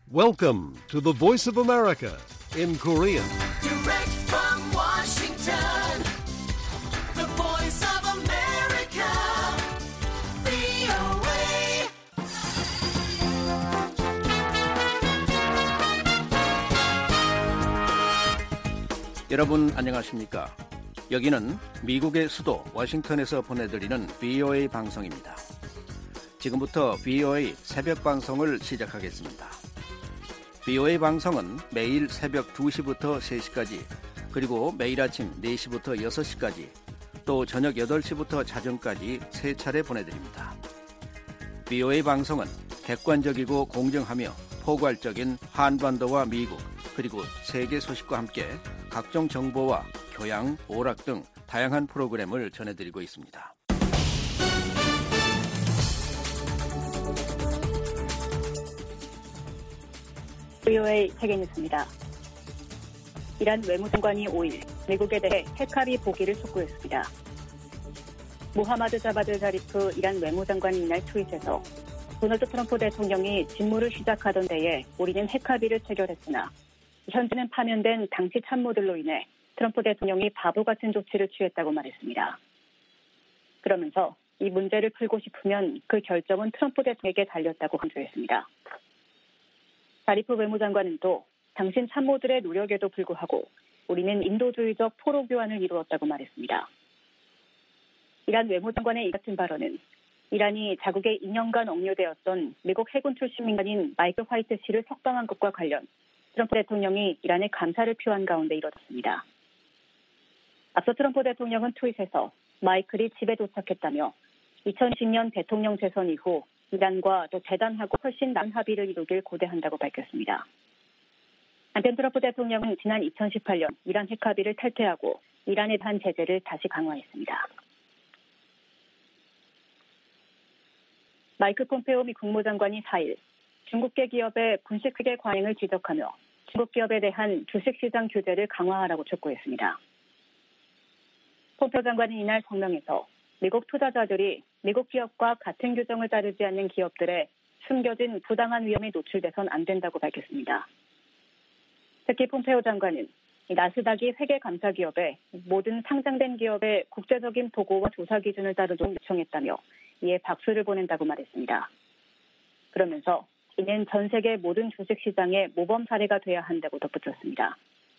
Welcome to the Voice of America in Korean. Direct from Washington, the Voice of America, VOA. 여러분 안녕하십니까? 여기는 미국의 수도 워싱턴에서 보내드리는 VOA 방송입니다. 지금부터 VOA 새벽 방송을 시작하겠습니다. VOA 방송은 매일 새벽 2시부터 3시까지, 그리고 매일 아침 4시부터 6시까지, 또 저녁 8시부터 자정까지 3차례 보내드립니다. VOA 방송은 객관적이고 공정하며 포괄적인 한반도와 미국, 그리고 세계 소식과 함께 각종 정보와 교양, 오락 등 다양한 프로그램을 전해드리고 있습니다. VOA 세계뉴스입니다. 이란 외무장관이 5일 미국에 대해 핵합의 포기를 촉구했습니다. 무하마드 자바드 자리프 이란 외무장관이 이날 트윗에서 도널드 트럼프 대통령이 직무를 시작하던 때에 우리는 핵합의를 체결했으나 현재는 파면된 당시 참모들로 인해 트럼프 대통령이 바보 같은 조치를 취했다고 말했습니다. 그러면서 이 문제를 풀고 싶으면 그 결정은 트럼프 대통령에게 달렸다고 강조했습니다. 자리프 외무장관은 또 당신 참모들의 노력에도 불구하고 우리는 인도주의적 포로 교환을 이루었다고 말했습니다. 이란 외무장관의 이 같은 발언은 이란이 자국에 2년간 억류되었던 미국 해군 출신 민간인 마이클 화이트 씨를 석방한 것과 관련 트럼프 대통령이 이란에 감사를 표한 가운데 이뤄졌습니다. 앞서 트럼프 대통령은 트윗에서 마이클이 집에 도착했다며 2010년 대통령 재선 이후 이란과 더 대단하고 훨씬 나은 합의를 이루길 고대한다고 밝혔습니다. 한편 트럼프 대통령은 지난 2018년 이란 핵합의를 탈퇴하고 이란에 대한 제재를 다시 강화했습니다. 마이크 폼페오 미 국무장관이 4일 중국계 기업의 분식회계 과잉을 지적하며 중국 기업에 대한 주식시장 규제를 강화하라고 촉구했습니다. 폼페오 장관은 이날 성명에서 미국 투자자들이 미국 기업과 같은 규정을 따르지 않는 기업들의 숨겨진 부당한 위험에 노출돼선 안 된다고 밝혔습니다. 특히 폼페오 장관은 나스닥이 회계 감사 기업에 모든 상장된 기업의 국제적인 보고와 조사 기준을 따르도록 요청했다며 이에 박수를 보낸다고 말했습니다. 그러면서 이는 전 세계 모든 주식시장의 모범 사례가 돼야 한다고 덧붙였습니다.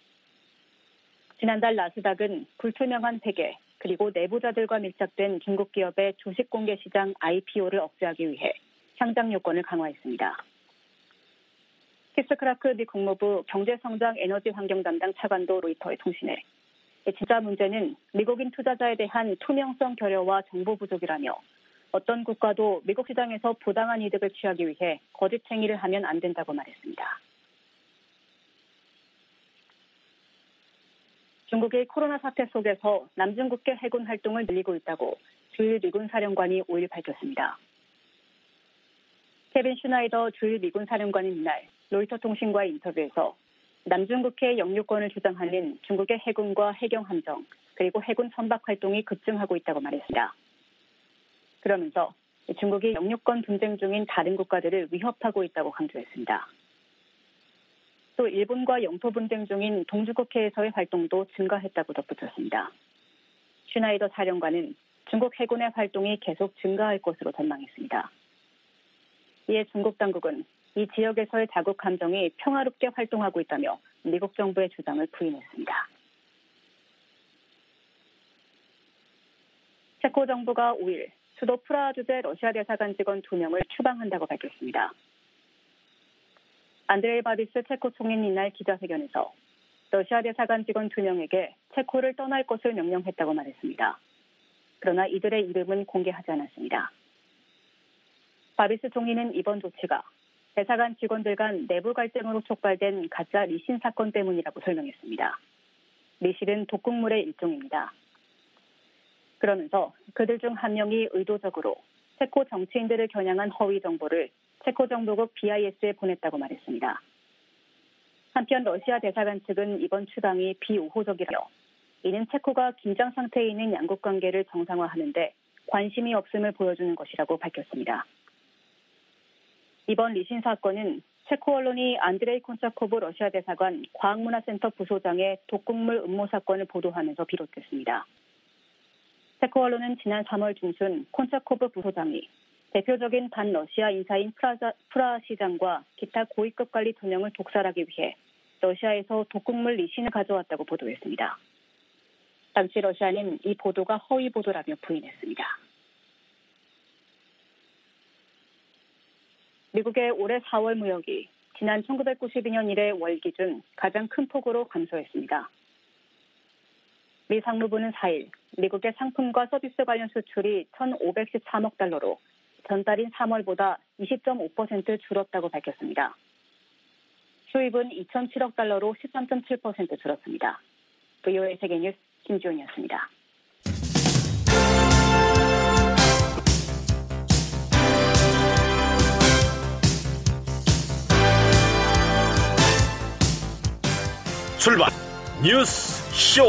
지난달 나스닥은 불투명한 회계, 그리고 내부자들과 밀착된 중국 기업의 주식 공개 시장 IPO를 억제하기 위해 상장 요건을 강화했습니다. 키스 크라크 미 국무부 경제성장 에너지 환경 담당 차관도 로이터의 통신에 진짜 문제는 미국인 투자자에 대한 투명성 결여와 정보 부족이라며 어떤 국가도 미국 시장에서 부당한 이득을 취하기 위해 거짓 행위를 하면 안 된다고 말했습니다. 중국이 코로나 사태 속에서 남중국해 해군 활동을 늘리고 있다고 주일 미군 사령관이 5일 밝혔습니다. 케빈 슈나이더 주일 미군 사령관은 이날 로이터 통신과의 인터뷰에서 남중국해 영유권을 주장하는 중국의 해군과 해경함정, 그리고 해군 선박 활동이 급증하고 있다고 말했습니다. 그러면서 중국이 영유권 분쟁 중인 다른 국가들을 위협하고 있다고 강조했습니다. 또 일본과 영토 분쟁 중인 동중국해에서의 활동도 증가했다고 덧붙였습니다. 슈나이더 사령관은 중국 해군의 활동이 계속 증가할 것으로 전망했습니다. 이에 중국 당국은 이 지역에서의 자국 함정이 평화롭게 활동하고 있다며 미국 정부의 주장을 부인했습니다. 체코 정부가 5일 수도 프라하 주재 러시아 대사관 직원 2명을 추방한다고 밝혔습니다. 안드레이 바비스 체코 총리는 이날 기자회견에서 러시아 대사관 직원 2명에게 체코를 떠날 것을 명령했다고 말했습니다. 그러나 이들의 이름은 공개하지 않았습니다. 바비스 총리는 이번 조치가 대사관 직원들 간 내부 갈등으로 촉발된 가짜 리신 사건 때문이라고 설명했습니다. 리신은 독극물의 일종입니다. 그러면서 그들 중 한 명이 의도적으로 체코 정치인들을 겨냥한 허위 정보를 체코 정부국 BIS에 보냈다고 말했습니다. 한편 러시아 대사관 측은 이번 추방이 비우호적이라며 이는 체코가 긴장 상태에 있는 양국 관계를 정상화하는 데 관심이 없음을 보여주는 것이라고 밝혔습니다. 이번 리신 사건은 체코 언론이 안드레이 콘차코브 러시아 대사관 과학문화센터 부소장의 독극물 음모 사건을 보도하면서 비롯됐습니다. 체코 언론은 지난 3월 중순 콘차코브 부소장이 대표적인 반러시아 인사인 프라 시장과 기타 고위급 관리 2명을 독살하기 위해 러시아에서 독극물 리신을 가져왔다고 보도했습니다. 당시 러시아는 이 보도가 허위 보도라며 부인했습니다. 미국의 올해 4월 무역이 지난 1992년 이래 월 기준 가장 큰 폭으로 감소했습니다. 미 상무부는 4일 미국의 상품과 서비스 관련 수출이 1,513억 달러로 전달인 3월보다 20.5% 줄었다고 밝혔습니다. 수입은 2,007억 달러로 13.7% 줄었습니다. VOA 세계뉴스 김지훈이었습니다. 출발 뉴스 쇼.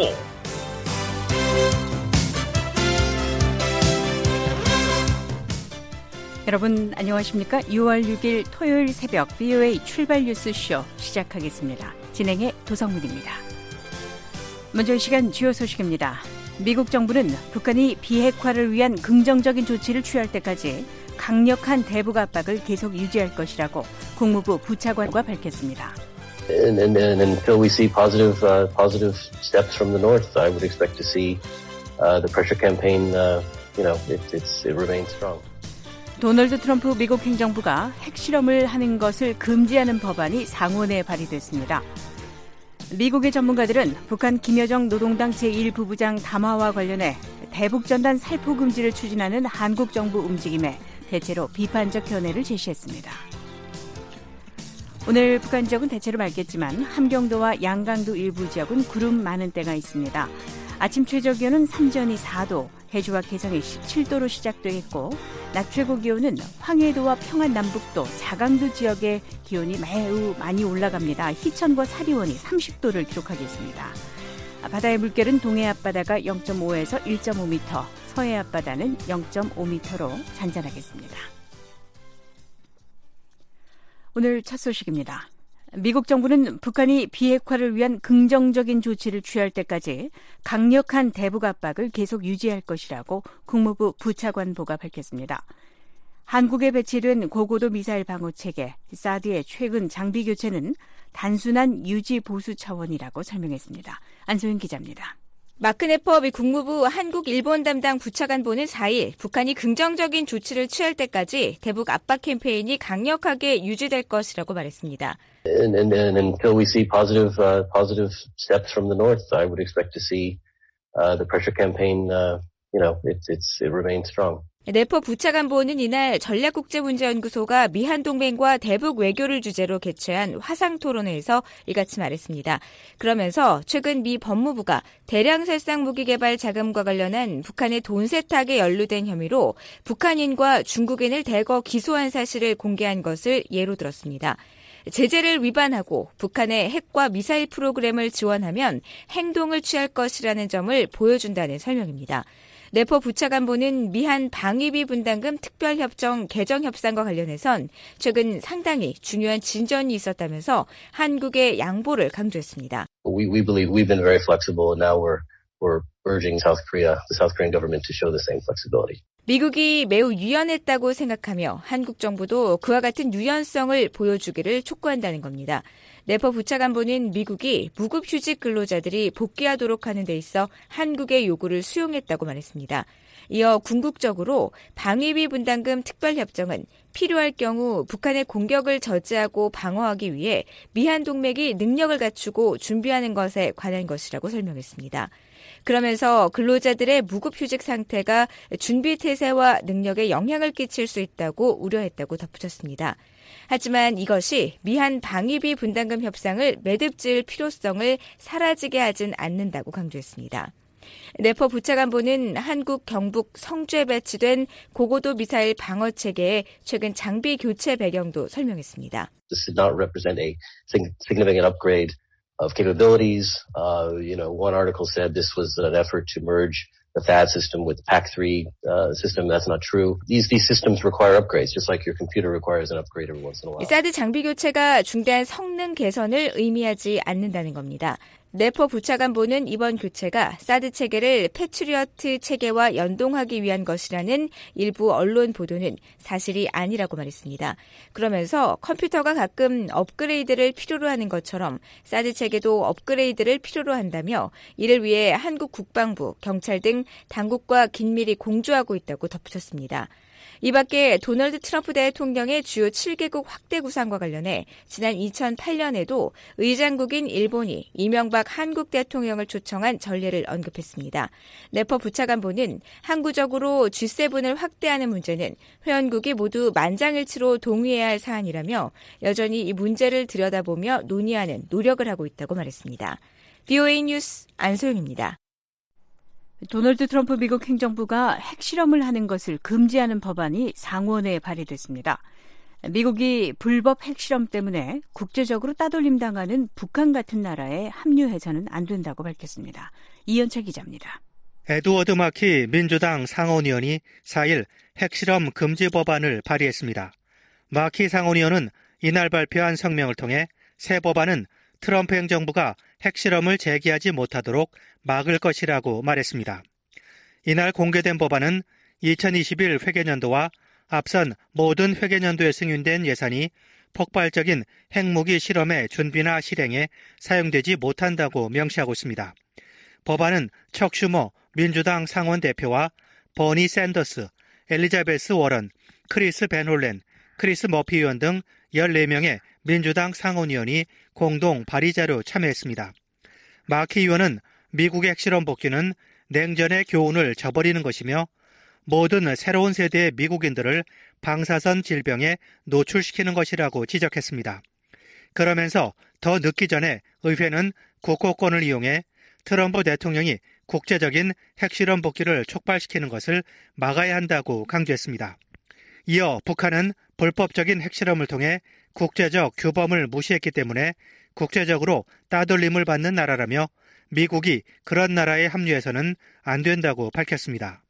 여러분 안녕하십니까? 6월 6일 토요일 새벽 VOA 출발 뉴스 쇼 시작하겠습니다. 진행의 도성문입니다. 먼저 이 시간 주요 소식입니다. 미국 정부는 북한이 비핵화를 위한 긍정적인 조치를 취할 때까지 강력한 대북 압박을 계속 유지할 것이라고 국무부 부차관과 밝혔습니다. And until we see positive steps from the north, I would expect to see the pressure campaign. It remains strong. 도널드 트럼프 미국 행정부가 핵실험을 하는 것을 금지하는 법안이 상원에 발의됐습니다. 미국의 전문가들은 북한 김여정 노동당 제1부부장 담화와 관련해 대북전단 살포 금지를 추진하는 한국 정부 움직임에 대체로 비판적 견해를 제시했습니다. 오늘 북한 지역은 대체로 맑겠지만 함경도와 양강도 일부 지역은 구름 많은 때가 있습니다. 아침 최저기온은 삼전이 4도, 해주와 개성이 17도로 시작되겠고 낮 최고 기온은 황해도와 평안 남북도, 자강도 지역의 기온이 매우 많이 올라갑니다. 희천과 사리원이 30도를 기록하겠습니다. 바다의 물결은 동해 앞바다가 0.5에서 1.5m, 서해 앞바다는 0.5m로 잔잔하겠습니다. 오늘 첫 소식입니다. 미국 정부는 북한이 비핵화를 위한 긍정적인 조치를 취할 때까지 강력한 대북 압박을 계속 유지할 것이라고 국무부 부차관보가 밝혔습니다. 한국에 배치된 고고도 미사일 방어 체계 사드의 최근 장비 교체는 단순한 유지 보수 차원이라고 설명했습니다. 안소연 기자입니다. 마크 네퍼 미 국무부 한국-일본 담당 부차관보는 4일 북한이 긍정적인 조치를 취할 때까지 대북 압박 캠페인이 강력하게 유지될 것이라고 말했습니다. And until we see positive steps from the north, I would expect to see the pressure campaign. It remains strong. 네퍼 부차관보는 이날 전략국제문제연구소가 미한동맹과 대북 외교를 주제로 개최한 화상토론회에서 이같이 말했습니다. 그러면서 최근 미 법무부가 대량 살상 무기 개발 자금과 관련한 북한의 돈 세탁에 연루된 혐의로 북한인과 중국인을 대거 기소한 사실을 공개한 것을 예로 들었습니다. 제재를 위반하고 북한의 핵과 미사일 프로그램을 지원하면 행동을 취할 것이라는 점을 보여준다는 설명입니다. 네퍼 부차관보는 미한 방위비 분담금 특별협정 개정 협상과 관련해선 최근 상당히 중요한 진전이 있었다면서 한국의 양보를 강조했습니다. We believe we've been very flexible, and now we're urging the South Korean government to show the same flexibility. 미국이 매우 유연했다고 생각하며 한국 정부도 그와 같은 유연성을 보여주기를 촉구한다는 겁니다. 네퍼 부차관보는 미국이 무급휴직 근로자들이 복귀하도록 하는 데 있어 한국의 요구를 수용했다고 말했습니다. 이어 궁극적으로 방위비 분담금 특별협정은 필요할 경우 북한의 공격을 저지하고 방어하기 위해 미한동맹이 능력을 갖추고 준비하는 것에 관한 것이라고 설명했습니다. 그러면서 근로자들의 무급휴직 상태가 준비태세와 능력에 영향을 끼칠 수 있다고 우려했다고 덧붙였습니다. 하지만 이것이 미한 방위비 분담금 협상을 매듭지을 필요성을 사라지게 하진 않는다고 강조했습니다. 네퍼 부차관보는 한국 경북 성주에 배치된 고고도 미사일 방어 체계의 최근 장비 교체 배경도 설명했습니다. This did not represent a significant upgrade of capabilities. One article said this was an effort to merge the THAAD system with the PAC-3 system. That's not true. These systems require upgrades, just like your computer requires an upgrade every once in a while. 사드 장비 교체가 중대한 성능 개선을 의미하지 않는다는 겁니다. 네퍼 부차관보는 이번 교체가 사드 체계를 패트리어트 체계와 연동하기 위한 것이라는 일부 언론 보도는 사실이 아니라고 말했습니다. 그러면서 컴퓨터가 가끔 업그레이드를 필요로 하는 것처럼 사드 체계도 업그레이드를 필요로 한다며 이를 위해 한국 국방부, 경찰 등 당국과 긴밀히 공조하고 있다고 덧붙였습니다. 이 밖에 도널드 트럼프 대통령의 주요 7개국 확대 구상과 관련해 지난 2008년에도 의장국인 일본이 이명박 한국 대통령을 초청한 전례를 언급했습니다. 네퍼 부차관보는 항구적으로 G7을 확대하는 문제는 회원국이 모두 만장일치로 동의해야 할 사안이라며 여전히 이 문제를 들여다보며 논의하는 노력을 하고 있다고 말했습니다. VOA 뉴스 안소영입니다. 도널드 트럼프 미국 행정부가 핵실험을 하는 것을 금지하는 법안이 상원에 발의됐습니다. 미국이 불법 핵실험 때문에 국제적으로 따돌림당하는 북한 같은 나라에 합류해서는 안 된다고 밝혔습니다. 이현철 기자입니다. 에드워드 마키 민주당 상원의원이 4일 핵실험 금지 법안을 발의했습니다. 마키 상원의원은 이날 발표한 성명을 통해 새 법안은 트럼프 행정부가 핵실험을 재개하지 못하도록 막을 것이라고 말했습니다. 이날 공개된 법안은 2021 회계년도와 앞선 모든 회계년도에 승인된 예산이 폭발적인 핵무기 실험의 준비나 실행에 사용되지 못한다고 명시하고 있습니다. 법안은 척 슈머 민주당 상원 대표와 버니 샌더스, 엘리자베스 워런, 크리스 벤 홀렌, 크리스 머피 의원 등 14명의 민주당 상원의원이 공동 발의자로 참여했습니다. 마키 의원은 미국의 핵실험 복귀는 냉전의 교훈을 저버리는 것이며 모든 새로운 세대의 미국인들을 방사선 질병에 노출시키는 것이라고 지적했습니다. 그러면서 더 늦기 전에 의회는 국고권을 이용해 트럼프 대통령이 국제적인 핵실험 복귀를 촉발시키는 것을 막아야 한다고 강조했습니다. 이어 북한은 불법적인 핵실험을 통해 국제적 규범을 무시했기 때문에 국제적으로 따돌림을 받는 나라라며 미국이 그런 나라에 합류해서는 안 된다고 밝혔습니다.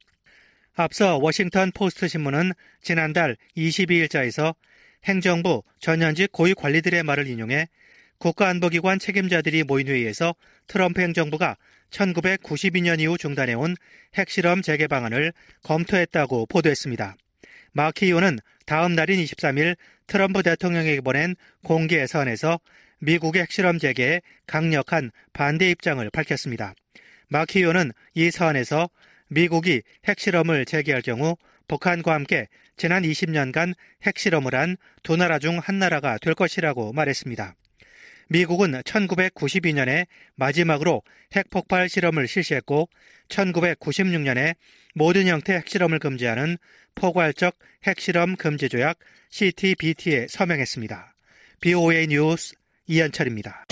앞서 워싱턴 포스트 신문은 지난달 22일자에서 행정부 전현직 고위 관리들의 말을 인용해 국가안보기관 책임자들이 모인 회의에서 트럼프 행정부가 1992년 이후 중단해온 핵실험 재개 방안을 검토했다고 보도했습니다. 마키 의원은 다음 날인 23일 트럼프 대통령에게 보낸 공개 서한에서 미국의 핵실험 재개에 강력한 반대 입장을 밝혔습니다. 마키 의원은 이 서한에서 미국이 핵실험을 재개할 경우 북한과 함께 지난 20년간 핵실험을 한 두 나라 중 한 나라가 될 것이라고 말했습니다. 미국은 1992년에 마지막으로 핵폭발 실험을 실시했고 1996년에 모든 형태 핵실험을 금지하는 포괄적 핵실험 금지 조약 CTBT에 서명했습니다. BOA 뉴스 이현철입니다.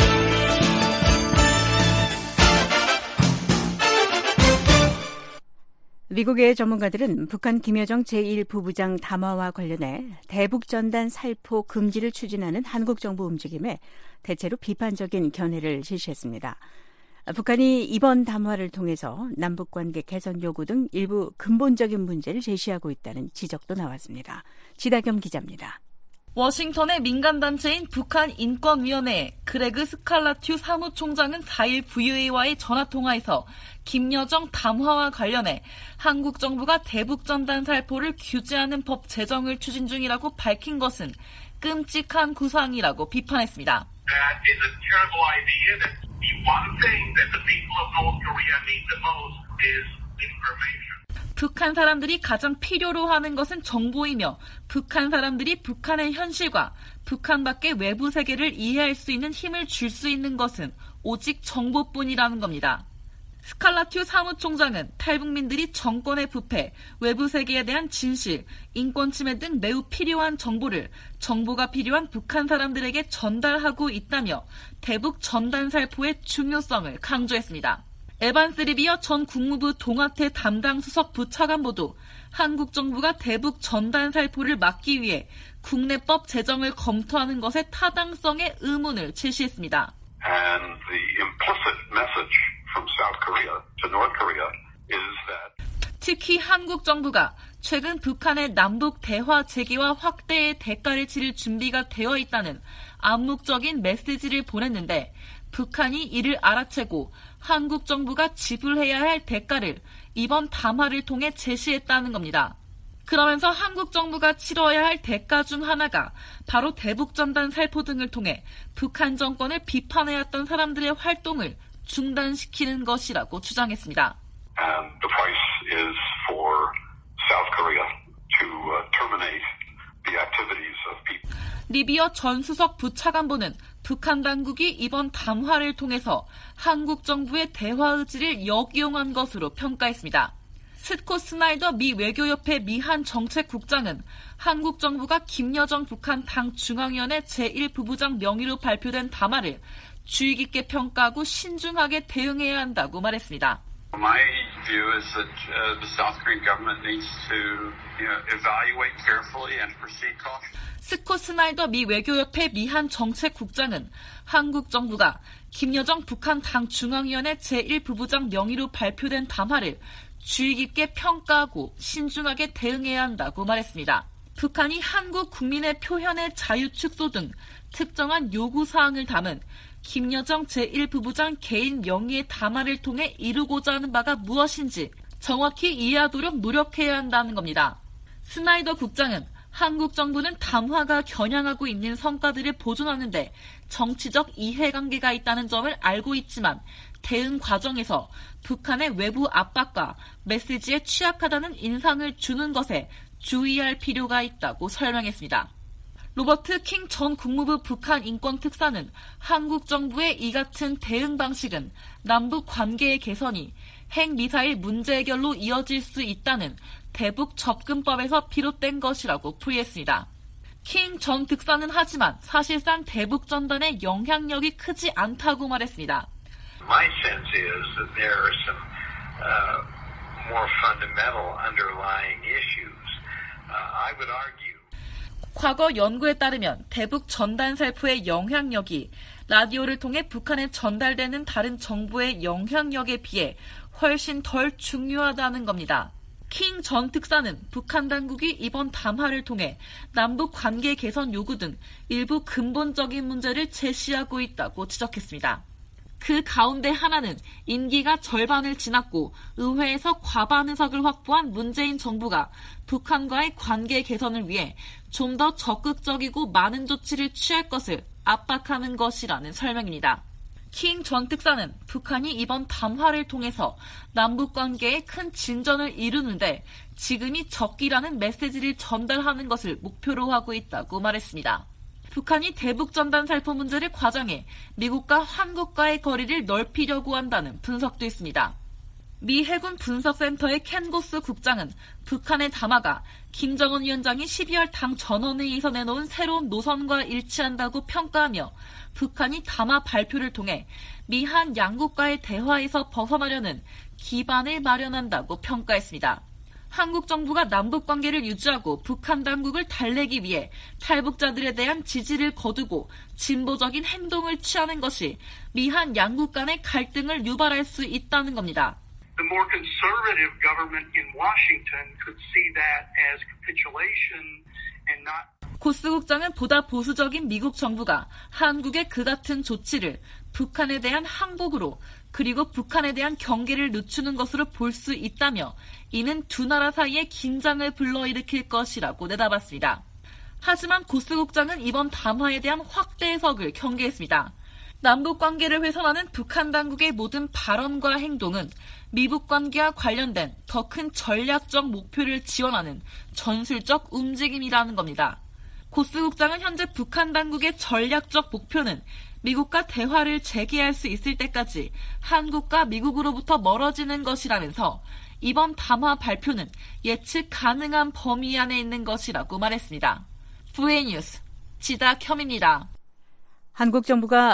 미국의 전문가들은 북한 김여정 제1부부장 담화와 관련해 대북전단 살포 금지를 추진하는 한국 정부 움직임에 대체로 비판적인 견해를 제시했습니다. 북한이 이번 담화를 통해서 남북관계 개선 요구 등 일부 근본적인 문제를 제시하고 있다는 지적도 나왔습니다. 지다겸 기자입니다. 워싱턴의 민간단체인 북한인권위원회 그레그 스칼라튜 사무총장은 4일 VOA와의 전화통화에서 김여정 담화와 관련해 한국 정부가 대북전단 살포를 규제하는 법 제정을 추진 중이라고 밝힌 것은 끔찍한 구상이라고 비판했습니다. That is a terrible idea. That the one thing that the people of North Korea need the most is information. 북한 사람들이 가장 필요로 하는 것은 정보이며 북한 사람들이 북한의 현실과 북한 밖의 외부 세계를 이해할 수 있는 힘을 줄 수 있는 것은 오직 정보뿐이라는 겁니다. 스칼라튜 사무총장은 탈북민들이 정권의 부패, 외부 세계에 대한 진실, 인권 침해 등 매우 필요한 정보를 정보가 필요한 북한 사람들에게 전달하고 있다며 대북 전단 살포의 중요성을 강조했습니다. 에반스 리비어 전 국무부 동아태 담당 수석 부차관보도 한국 정부가 대북 전단 살포를 막기 위해 국내법 제정을 검토하는 것의 타당성에 의문을 제시했습니다. And the implicit message from South Korea to North Korea is that 특히 한국 정부가 최근 북한의 남북 대화 재개와 확대의 대가를 치를 준비가 되어 있다는 암묵적인 메시지를 보냈는데 북한이 이를 알아채고 한국 정부가 지불해야 할 대가를 이번 담화를 통해 제시했다는 겁니다. 그러면서 한국 정부가 치러야 할 대가 중 하나가 바로 대북전단 살포 등을 통해 북한 정권을 비판해왔던 사람들의 활동을 중단시키는 것이라고 주장했습니다. the price is for South Korea to terminate the activities of people. 리비어 전 수석 부차관보는 북한 당국이 이번 담화를 통해서 한국 정부의 대화 의지를 역이용한 것으로 평가했습니다. 스콧 스나이더 미 외교협회 미한 정책국장은 한국 정부가 김여정 북한 당 중앙위원회 제1부부장 명의로 발표된 담화를 주의 깊게 평가하고 신중하게 대응해야 한다고 말했습니다. My view is that the South Korean government needs to evaluate carefully and proceed cautiously. 스콧 스나이더 미 외교협회 미한 정책국장은 한국 정부가 김여정 북한 당 중앙위원회 제1부부장 명의로 발표된 담화를 주의 깊게 평가하고 신중하게 대응해야 한다고 말했습니다. 북한이 한국 국민의 표현의 자유 축소 등 특정한 요구사항을 담은 김여정 제1부부장 개인 명의의 담화를 통해 이루고자 하는 바가 무엇인지 정확히 이해하도록 노력해야 한다는 겁니다. 스나이더 국장은 한국 정부는 담화가 겨냥하고 있는 성과들을 보존하는 데 정치적 이해관계가 있다는 점을 알고 있지만 대응 과정에서 북한의 외부 압박과 메시지에 취약하다는 인상을 주는 것에 주의할 필요가 있다고 설명했습니다. 로버트 킹 전 국무부 북한 인권특사는 한국 정부의 이 같은 대응 방식은 남북 관계의 개선이 핵미사일 문제 해결로 이어질 수 있다는 대북 접근법에서 비롯된 것이라고 풀이했습니다. 킹 전 특사는 하지만 사실상 대북 전단의 영향력이 크지 않다고 말했습니다. My sense is that there are some more fundamental underlying issues. I would argue. 과거 연구에 따르면 대북 전단 살포의 영향력이 라디오를 통해 북한에 전달되는 다른 정보의 영향력에 비해 훨씬 덜 중요하다는 겁니다. 킹 전 특사는 북한 당국이 이번 담화를 통해 남북 관계 개선 요구 등 일부 근본적인 문제를 제시하고 있다고 지적했습니다. 그 가운데 하나는 임기가 절반을 지났고 의회에서 과반 의석을 확보한 문재인 정부가 북한과의 관계 개선을 위해 좀 더 적극적이고 많은 조치를 취할 것을 압박하는 것이라는 설명입니다. 킹 전 특사는 북한이 이번 담화를 통해서 남북관계에 큰 진전을 이루는데 지금이 적기라는 메시지를 전달하는 것을 목표로 하고 있다고 말했습니다. 북한이 대북전단 살포 문제를 과장해 미국과 한국과의 거리를 넓히려고 한다는 분석도 있습니다. 미 해군 분석센터의 켄 고스 국장은 북한의 담화가 김정은 위원장이 12월 당 전원회의에서 내놓은 새로운 노선과 일치한다고 평가하며 북한이 담화 발표를 통해 미한 양국과의 대화에서 벗어나려는 기반을 마련한다고 평가했습니다. 한국 정부가 남북 관계를 유지하고 북한 당국을 달래기 위해 탈북자들에 대한 지지를 거두고 진보적인 행동을 취하는 것이 미한 양국 간의 갈등을 유발할 수 있다는 겁니다. The more conservative government in Washington could see that as capitulation and not. 고스 국장은 보다 보수적인 미국 정부가 한국의 그 같은 조치를 북한에 대한 항복으로 그리고 북한에 대한 경계를 늦추는 것으로 볼 수 있다며 이는 두 나라 사이에 긴장을 불러일으킬 것이라고 내다봤습니다. 하지만 고스 국장은 이번 담화에 대한 확대 해석을 경계했습니다. 남북 관계를 훼손하는 북한 당국의 모든 발언과 행동은 미북 관계와 관련된 더 큰 전략적 목표를 지원하는 전술적 움직임이라는 겁니다. 고스 국장은 현재 북한 당국의 전략적 목표는 미국과 대화를 재개할 수 있을 때까지 한국과 미국으로부터 멀어지는 것이라면서 이번 담화 발표는 예측 가능한 범위 안에 있는 것이라고 말했습니다. VA 뉴스 지다켬입니다. 한국 정부가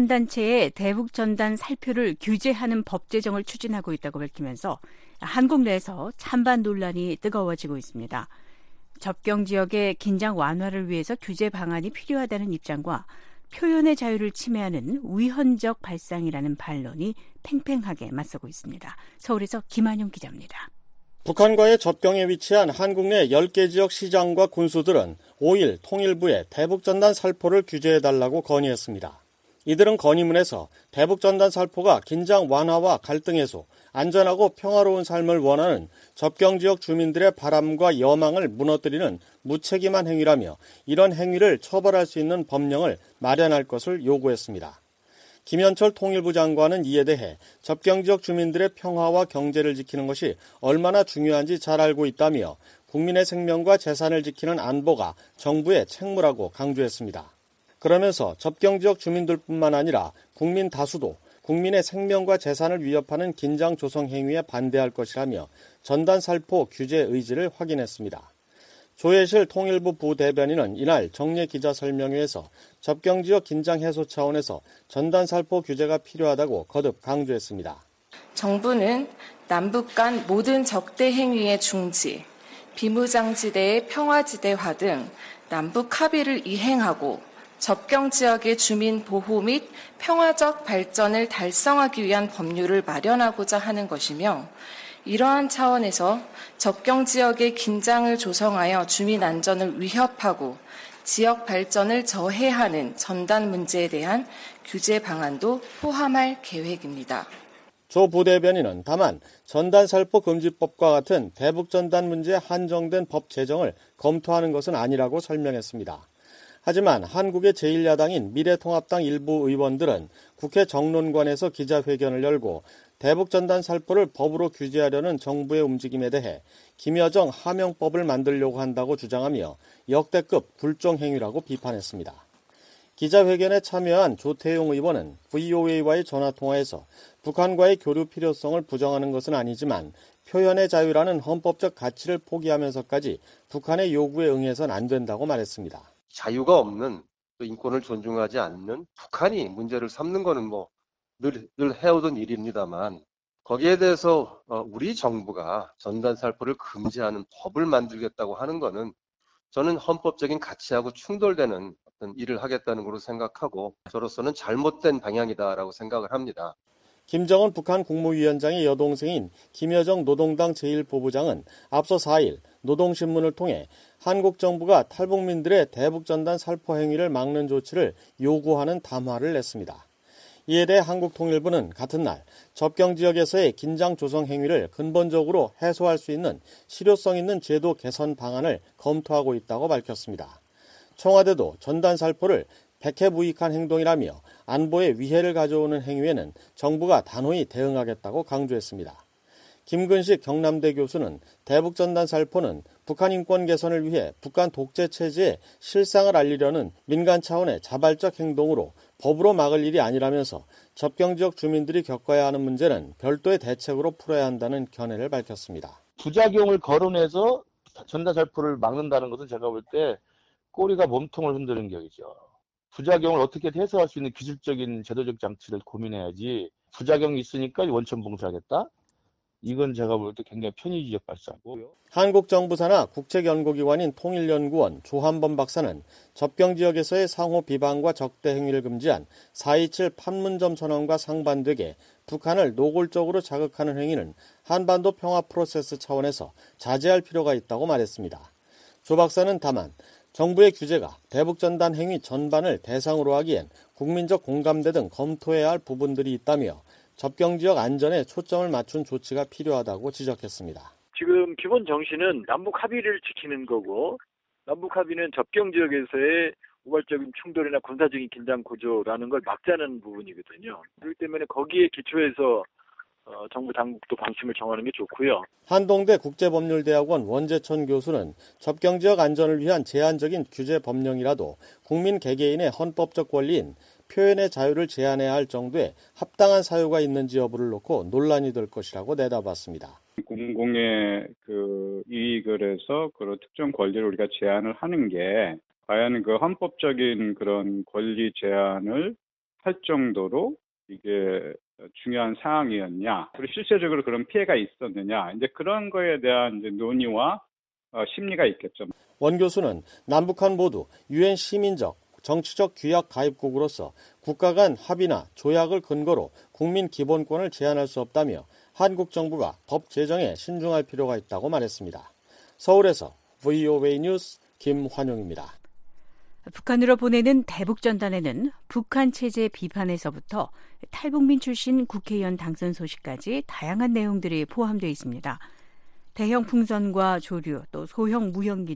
민간단체의 대북전단 살표를 규제하는 법 제정을 추진하고 있다고 밝히면서 한국 내에서 찬반 논란이 뜨거워지고 있습니다. 접경 지역의 긴장 완화를 위해서 규제 방안이 필요하다는 입장과 표현의 자유를 침해하는 위헌적 발상이라는 반론이 팽팽하게 맞서고 있습니다. 서울에서 김한용 기자입니다. 북한과의 접경에 위치한 한국 내 10개 지역 시장과 군수들은 5일 통일부에 대북전단 살포를 규제해달라고 건의했습니다. 이들은 건의문에서 대북전단 살포가 긴장 완화와 갈등 해소, 안전하고 평화로운 삶을 원하는 접경지역 주민들의 바람과 여망을 무너뜨리는 무책임한 행위라며 이런 행위를 처벌할 수 있는 법령을 마련할 것을 요구했습니다. 김현철 통일부 장관은 이에 대해 접경지역 주민들의 평화와 경제를 지키는 것이 얼마나 중요한지 잘 알고 있다며 국민의 생명과 재산을 지키는 안보가 정부의 책무라고 강조했습니다. 그러면서 접경지역 주민들뿐만 아니라 국민 다수도 국민의 생명과 재산을 위협하는 긴장 조성 행위에 반대할 것이라며 전단 살포 규제 의지를 확인했습니다. 조혜실 통일부 부대변인은 이날 정례 기자 설명회에서 접경지역 긴장 해소 차원에서 전단 살포 규제가 필요하다고 거듭 강조했습니다. 정부는 남북 간 모든 적대 행위의 중지, 비무장지대의 평화지대화 등 남북 합의를 이행하고 접경 지역의 주민 보호 및 평화적 발전을 달성하기 위한 법률을 마련하고자 하는 것이며 이러한 차원에서 접경 지역의 긴장을 조성하여 주민 안전을 위협하고 지역 발전을 저해하는 전단 문제에 대한 규제 방안도 포함할 계획입니다. 조 부대변인은 다만 전단살포 금지법과 같은 대북전단 문제에 한정된 법 제정을 검토하는 것은 아니라고 설명했습니다. 하지만 한국의 제1야당인 미래통합당 일부 의원들은 국회 정론관에서 기자회견을 열고 대북전단 살포를 법으로 규제하려는 정부의 움직임에 대해 김여정 하명법을 만들려고 한다고 주장하며 역대급 굴종 행위라고 비판했습니다. 기자회견에 참여한 조태용 의원은 VOA와의 전화통화에서 북한과의 교류 필요성을 부정하는 것은 아니지만 표현의 자유라는 헌법적 가치를 포기하면서까지 북한의 요구에 응해선 안 된다고 말했습니다. 자유가 없는 또 인권을 존중하지 않는 북한이 문제를 삼는 거는 늘 해오던 일입니다만 거기에 대해서 우리 정부가 전단 살포를 금지하는 법을 만들겠다고 하는 거는 저는 헌법적인 가치하고 충돌되는 어떤 일을 하겠다는 걸로 생각하고 저로서는 잘못된 방향이다라고 생각을 합니다. 김정은 북한 국무위원장의 여동생인 김여정 노동당 제1부부장은 앞서 4일 노동신문을 통해 한국 정부가 탈북민들의 대북전단 살포 행위를 막는 조치를 요구하는 담화를 냈습니다. 이에 대해 한국통일부는 같은 날 접경 지역에서의 긴장 조성 행위를 근본적으로 해소할 수 있는 실효성 있는 제도 개선 방안을 검토하고 있다고 밝혔습니다. 청와대도 전단 살포를 백해무익한 행동이라며 안보에 위해를 가져오는 행위에는 정부가 단호히 대응하겠다고 강조했습니다. 김근식 경남대 교수는 대북전단 살포는 북한 인권 개선을 위해 북한 독재 체제의 실상을 알리려는 민간 차원의 자발적 행동으로 법으로 막을 일이 아니라면서 접경지역 주민들이 겪어야 하는 문제는 별도의 대책으로 풀어야 한다는 견해를 밝혔습니다. 부작용을 거론해서 전단 살포를 막는다는 것은 제가 볼 때 꼬리가 몸통을 흔드는 격이죠. 부작용을 어떻게 해소할 수 있는 기술적인 제도적 장치를 고민해야지 부작용이 있으니까 원천 봉쇄하겠다? 이건 제가 볼 때 굉장히 편의지적 발사고. 한국 정부 산하 국책연구기관인 통일연구원 조한범 박사는 접경 지역에서의 상호 비방과 적대 행위를 금지한 4.27 판문점 선언과 상반되게 북한을 노골적으로 자극하는 행위는 한반도 평화 프로세스 차원에서 자제할 필요가 있다고 말했습니다. 조 박사는 다만 정부의 규제가 대북전단 행위 전반을 대상으로 하기엔 국민적 공감대 등 검토해야 할 부분들이 있다며 접경지역 안전에 초점을 맞춘 조치가 필요하다고 지적했습니다. 지금 기본 정신은 남북 합의를 지키는 거고 남북 합의는 접경 지역에서의 우발적인 충돌이나 군사적인 긴장 구조라는 걸 막자는 부분이거든요. 그렇기 때문에 거기에 기초해서 정부 당국도 방침을 정하는 게 좋고요. 한동대 국제법률대학원 원재천 교수는 접경지역 안전을 위한 제한적인 규제 법령이라도 국민 개개인의 헌법적 권리인 표현의 자유를 제한해야 할 정도의 합당한 사유가 있는지 여부를 놓고 논란이 될 것이라고 내다봤습니다. 공공의 이익을 해서 그런 특정 권리를 우리가 제한을 하는 게 과연 그 헌법적인 그런 권리 제한을 할 정도로 이게 중요한 사항이었냐, 그리고 실제적으로 그런 피해가 있었느냐, 이제 그런 거에 대한 이제 논의와 심리가 있겠죠. 원 교수는 남북한 모두 유엔 시민적 정치적 규약 가입국으로서 국가 간 합의나 조약을 근거로 국민 기본권을 제한할 수 없다며 한국 정부가 법 제정에 신중할 필요가 있다고 말했습니다. 서울에서 VOA 뉴스 김환용입니다. 북한으로 보내는 대북전단에는 북한 체제 비판에서부터 탈북민 출신 국회의원 당선 소식까지 다양한 내용들이 포함되어 있습니다. 대형 풍선과 조류, 또 소형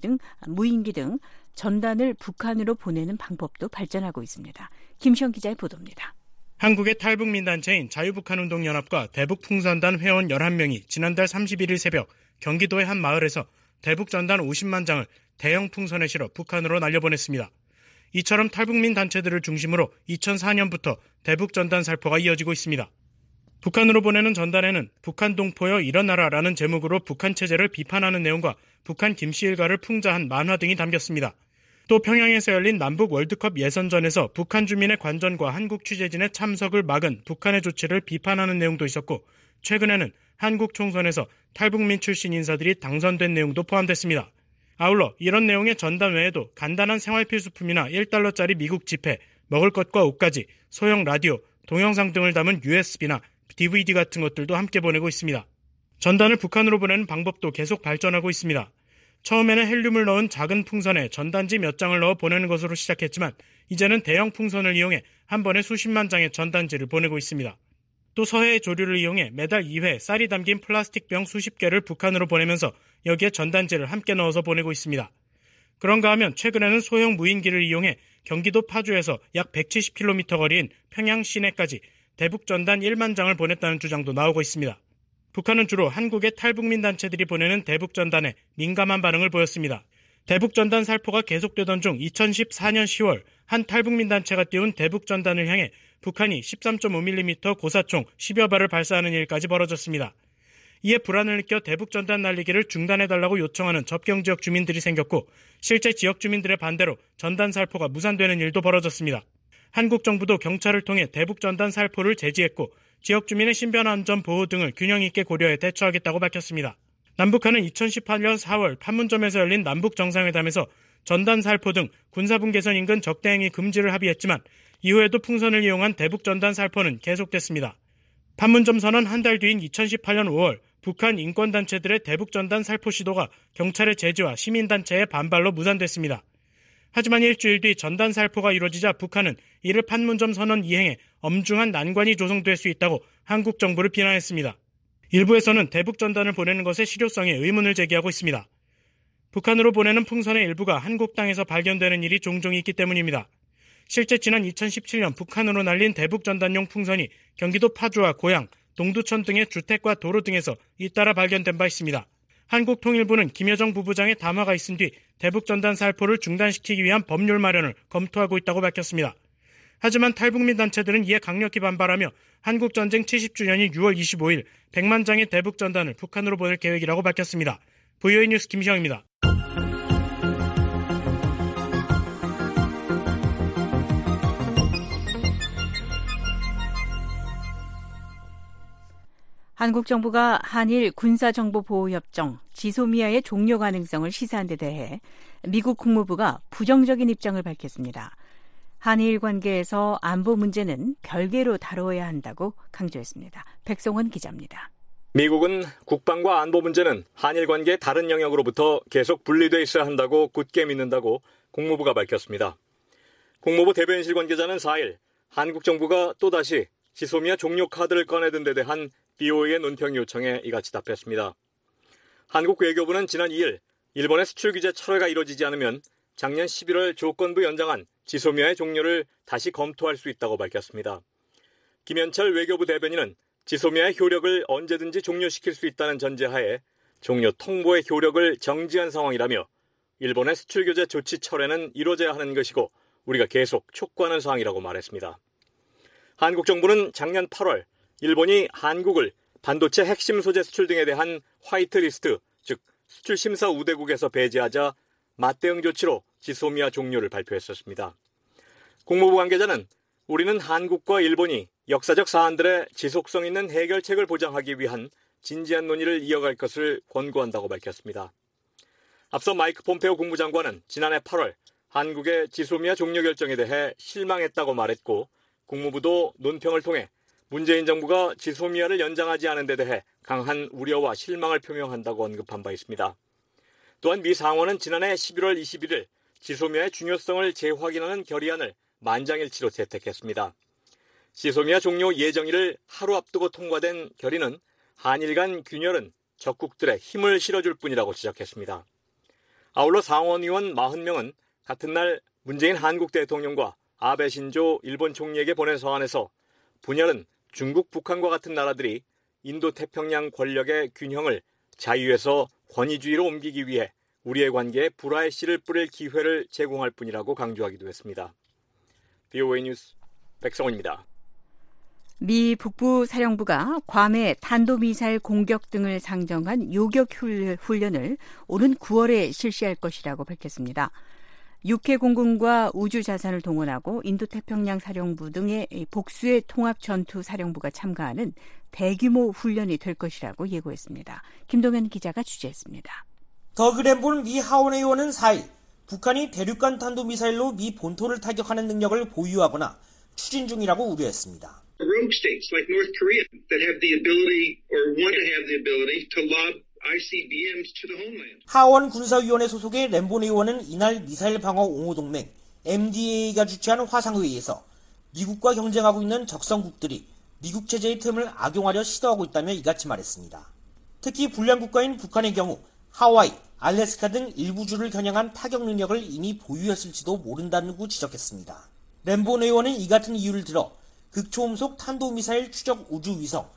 무인기 등 전단을 북한으로 보내는 방법도 발전하고 있습니다. 김시영 기자의 보도입니다. 한국의 탈북민 단체인 자유북한운동연합과 대북풍선단 회원 11명이 지난달 31일 새벽 경기도의 한 마을에서 대북전단 50만 장을 대형 풍선에 실어 북한으로 날려보냈습니다. 이처럼 탈북민 단체들을 중심으로 2004년부터 대북전단 살포가 이어지고 있습니다. 북한으로 보내는 전단에는 북한 동포여 일어나라라는 제목으로 북한 체제를 비판하는 내용과 북한 김씨 일가를 풍자한 만화 등이 담겼습니다. 또 평양에서 열린 남북 월드컵 예선전에서 북한 주민의 관전과 한국 취재진의 참석을 막은 북한의 조치를 비판하는 내용도 있었고, 최근에는 한국 총선에서 탈북민 출신 인사들이 당선된 내용도 포함됐습니다. 아울러 이런 내용의 전단 외에도 간단한 생활필수품이나 1달러짜리 미국 지폐, 먹을 것과 옷까지, 소형 라디오, 동영상 등을 담은 USB나 DVD 같은 것들도 함께 보내고 있습니다. 전단을 북한으로 보내는 방법도 계속 발전하고 있습니다. 처음에는 헬륨을 넣은 작은 풍선에 전단지 몇 장을 넣어 보내는 것으로 시작했지만 이제는 대형 풍선을 이용해 한 번에 수십만 장의 전단지를 보내고 있습니다. 또 서해의 조류를 이용해 매달 2회 쌀이 담긴 플라스틱 병 수십 개를 북한으로 보내면서 여기에 전단지를 함께 넣어서 보내고 있습니다. 그런가 하면 최근에는 소형 무인기를 이용해 경기도 파주에서 약 170km 거리인 평양 시내까지 대북 전단 1만 장을 보냈다는 주장도 나오고 있습니다. 북한은 주로 한국의 탈북민 단체들이 보내는 대북 전단에 민감한 반응을 보였습니다. 대북 전단 살포가 계속되던 중 2014년 10월 한 탈북민 단체가 띄운 대북 전단을 향해 북한이 13.5mm 고사총 10여 발을 발사하는 일까지 벌어졌습니다. 이에 불안을 느껴 대북 전단 날리기를 중단해달라고 요청하는 접경 지역 주민들이 생겼고, 실제 지역 주민들의 반대로 전단 살포가 무산되는 일도 벌어졌습니다. 한국 정부도 경찰을 통해 대북 전단 살포를 제지했고, 지역 주민의 신변 안전 보호 등을 균형 있게 고려해 대처하겠다고 밝혔습니다. 남북한은 2018년 4월 판문점에서 열린 남북 정상회담에서 전단 살포 등 군사분 계선 인근 적대행위 금지를 합의했지만 이후에도 풍선을 이용한 대북 전단 살포는 계속됐습니다. 판문점 선언 한 달 뒤인 2018년 5월 북한 인권단체들의 대북 전단 살포 시도가 경찰의 제지와 시민단체의 반발로 무산됐습니다. 하지만 일주일 뒤 전단 살포가 이루어지자 북한은 이를 판문점 선언 이행에 엄중한 난관이 조성될 수 있다고 한국 정부를 비난했습니다. 일부에서는 대북 전단을 보내는 것의 실효성에 의문을 제기하고 있습니다. 북한으로 보내는 풍선의 일부가 한국 땅에서 발견되는 일이 종종 있기 때문입니다. 실제 지난 2017년 북한으로 날린 대북 전단용 풍선이 경기도 파주와 고양, 동두천 등의 주택과 도로 등에서 잇따라 발견된 바 있습니다. 한국통일부는 김여정 부부장의 담화가 있은 뒤 대북 전단 살포를 중단시키기 위한 법률 마련을 검토하고 있다고 밝혔습니다. 하지만 탈북민 단체들은 이에 강력히 반발하며 한국전쟁 70주년인 6월 25일 100만 장의 대북 전단을 북한으로 보낼 계획이라고 밝혔습니다. VOA 뉴스 김시영입니다. 한국 정부가 한일 군사정보보호협정 지소미아의 종료 가능성을 시사한 데 대해 미국 국무부가 부정적인 입장을 밝혔습니다. 한일 관계에서 안보 문제는 별개로 다뤄야 한다고 강조했습니다. 백성원 기자입니다. 미국은 국방과 안보 문제는 한일 관계의 다른 영역으로부터 계속 분리돼 있어야 한다고 굳게 믿는다고 국무부가 밝혔습니다. 국무부 대변인실 관계자는 4일 한국 정부가 또다시 지소미아 종료 카드를 꺼내든 데 대한 BOA의 논평 요청에 이같이 답했습니다. 한국 외교부는 지난 2일 일본의 수출 규제 철회가 이루어지지 않으면 작년 11월 조건부 연장한 지소미아의 종료를 다시 검토할 수 있다고 밝혔습니다. 김현철 외교부 대변인은 지소미아의 효력을 언제든지 종료시킬 수 있다는 전제하에 종료 통보의 효력을 정지한 상황이라며 일본의 수출 규제 조치 철회는 이루어져야 하는 것이고 우리가 계속 촉구하는 사항이라고 말했습니다. 한국 정부는 작년 8월 일본이 한국을 반도체 핵심 소재 수출 등에 대한 화이트리스트, 즉 수출 심사 우대국에서 배제하자 맞대응 조치로 지소미아 종료를 발표했었습니다. 국무부 관계자는 우리는 한국과 일본이 역사적 사안들의 지속성 있는 해결책을 보장하기 위한 진지한 논의를 이어갈 것을 권고한다고 밝혔습니다. 앞서 마이크 폼페오 국무장관은 지난해 8월 한국의 지소미아 종료 결정에 대해 실망했다고 말했고 국무부도 논평을 통해 문재인 정부가 지소미아를 연장하지 않은 데 대해 강한 우려와 실망을 표명한다고 언급한 바 있습니다. 또한 미 상원은 지난해 11월 21일 지소미아의 중요성을 재확인하는 결의안을 만장일치로 채택했습니다. 지소미아 종료 예정일을 하루 앞두고 통과된 결의는 한일 간 균열은 적국들의 힘을 실어줄 뿐이라고 지적했습니다. 아울러 상원 의원 40명은 같은 날 문재인 한국 대통령과 아베 신조 일본 총리에게 보낸 서한에서 분열은 중국, 북한과 같은 나라들이 인도태평양 권력의 균형을 자유에서 권위주의로 옮기기 위해 우리의 관계에 불화의 씨를 뿌릴 기회를 제공할 뿐이라고 강조하기도 했습니다. VOA 뉴스 백성원입니다. 미 북부사령부가 괌의 탄도미사일 공격 등을 상정한 요격 훈련을 오는 9월에 실시할 것이라고 밝혔습니다. 육해 공군과 우주 자산을 동원하고 인도태평양 사령부 등의 복수의 통합 전투 사령부가 참가하는 대규모 훈련이 될 것이라고 예고했습니다. 김동현 기자가 취재했습니다. 더그 램본 미 하원 의원은 4일 북한이 대륙간 탄도미사일로 미 본토를 타격하는 능력을 보유하거나 추진 중이라고 우려했습니다. Rogue states like North Korea that have the ability or want to have the ability to lob ICBMs to the homeland. 하원 군사위원회 소속의 램본 의원은 이날 미사일 방어 옹호 동맹 MDA가 주최한 화상회의에서 미국과 경쟁하고 있는 적성국들이 미국 체제의 틈을 악용하려 시도하고 있다며 이같이 말했습니다. 특히 불량 국가인 북한의 경우 하와이, 알래스카 등 일부 주를 겨냥한 타격 능력을 이미 보유했을지도 모른다고 지적했습니다. 램본 의원은 이 같은 이유를 들어 극초음속 탄도미사일 추적 우주위성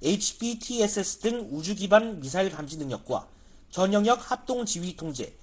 HBTSS 등 우주 기반 미사일 감지 능력과 전영역 합동 지휘 통제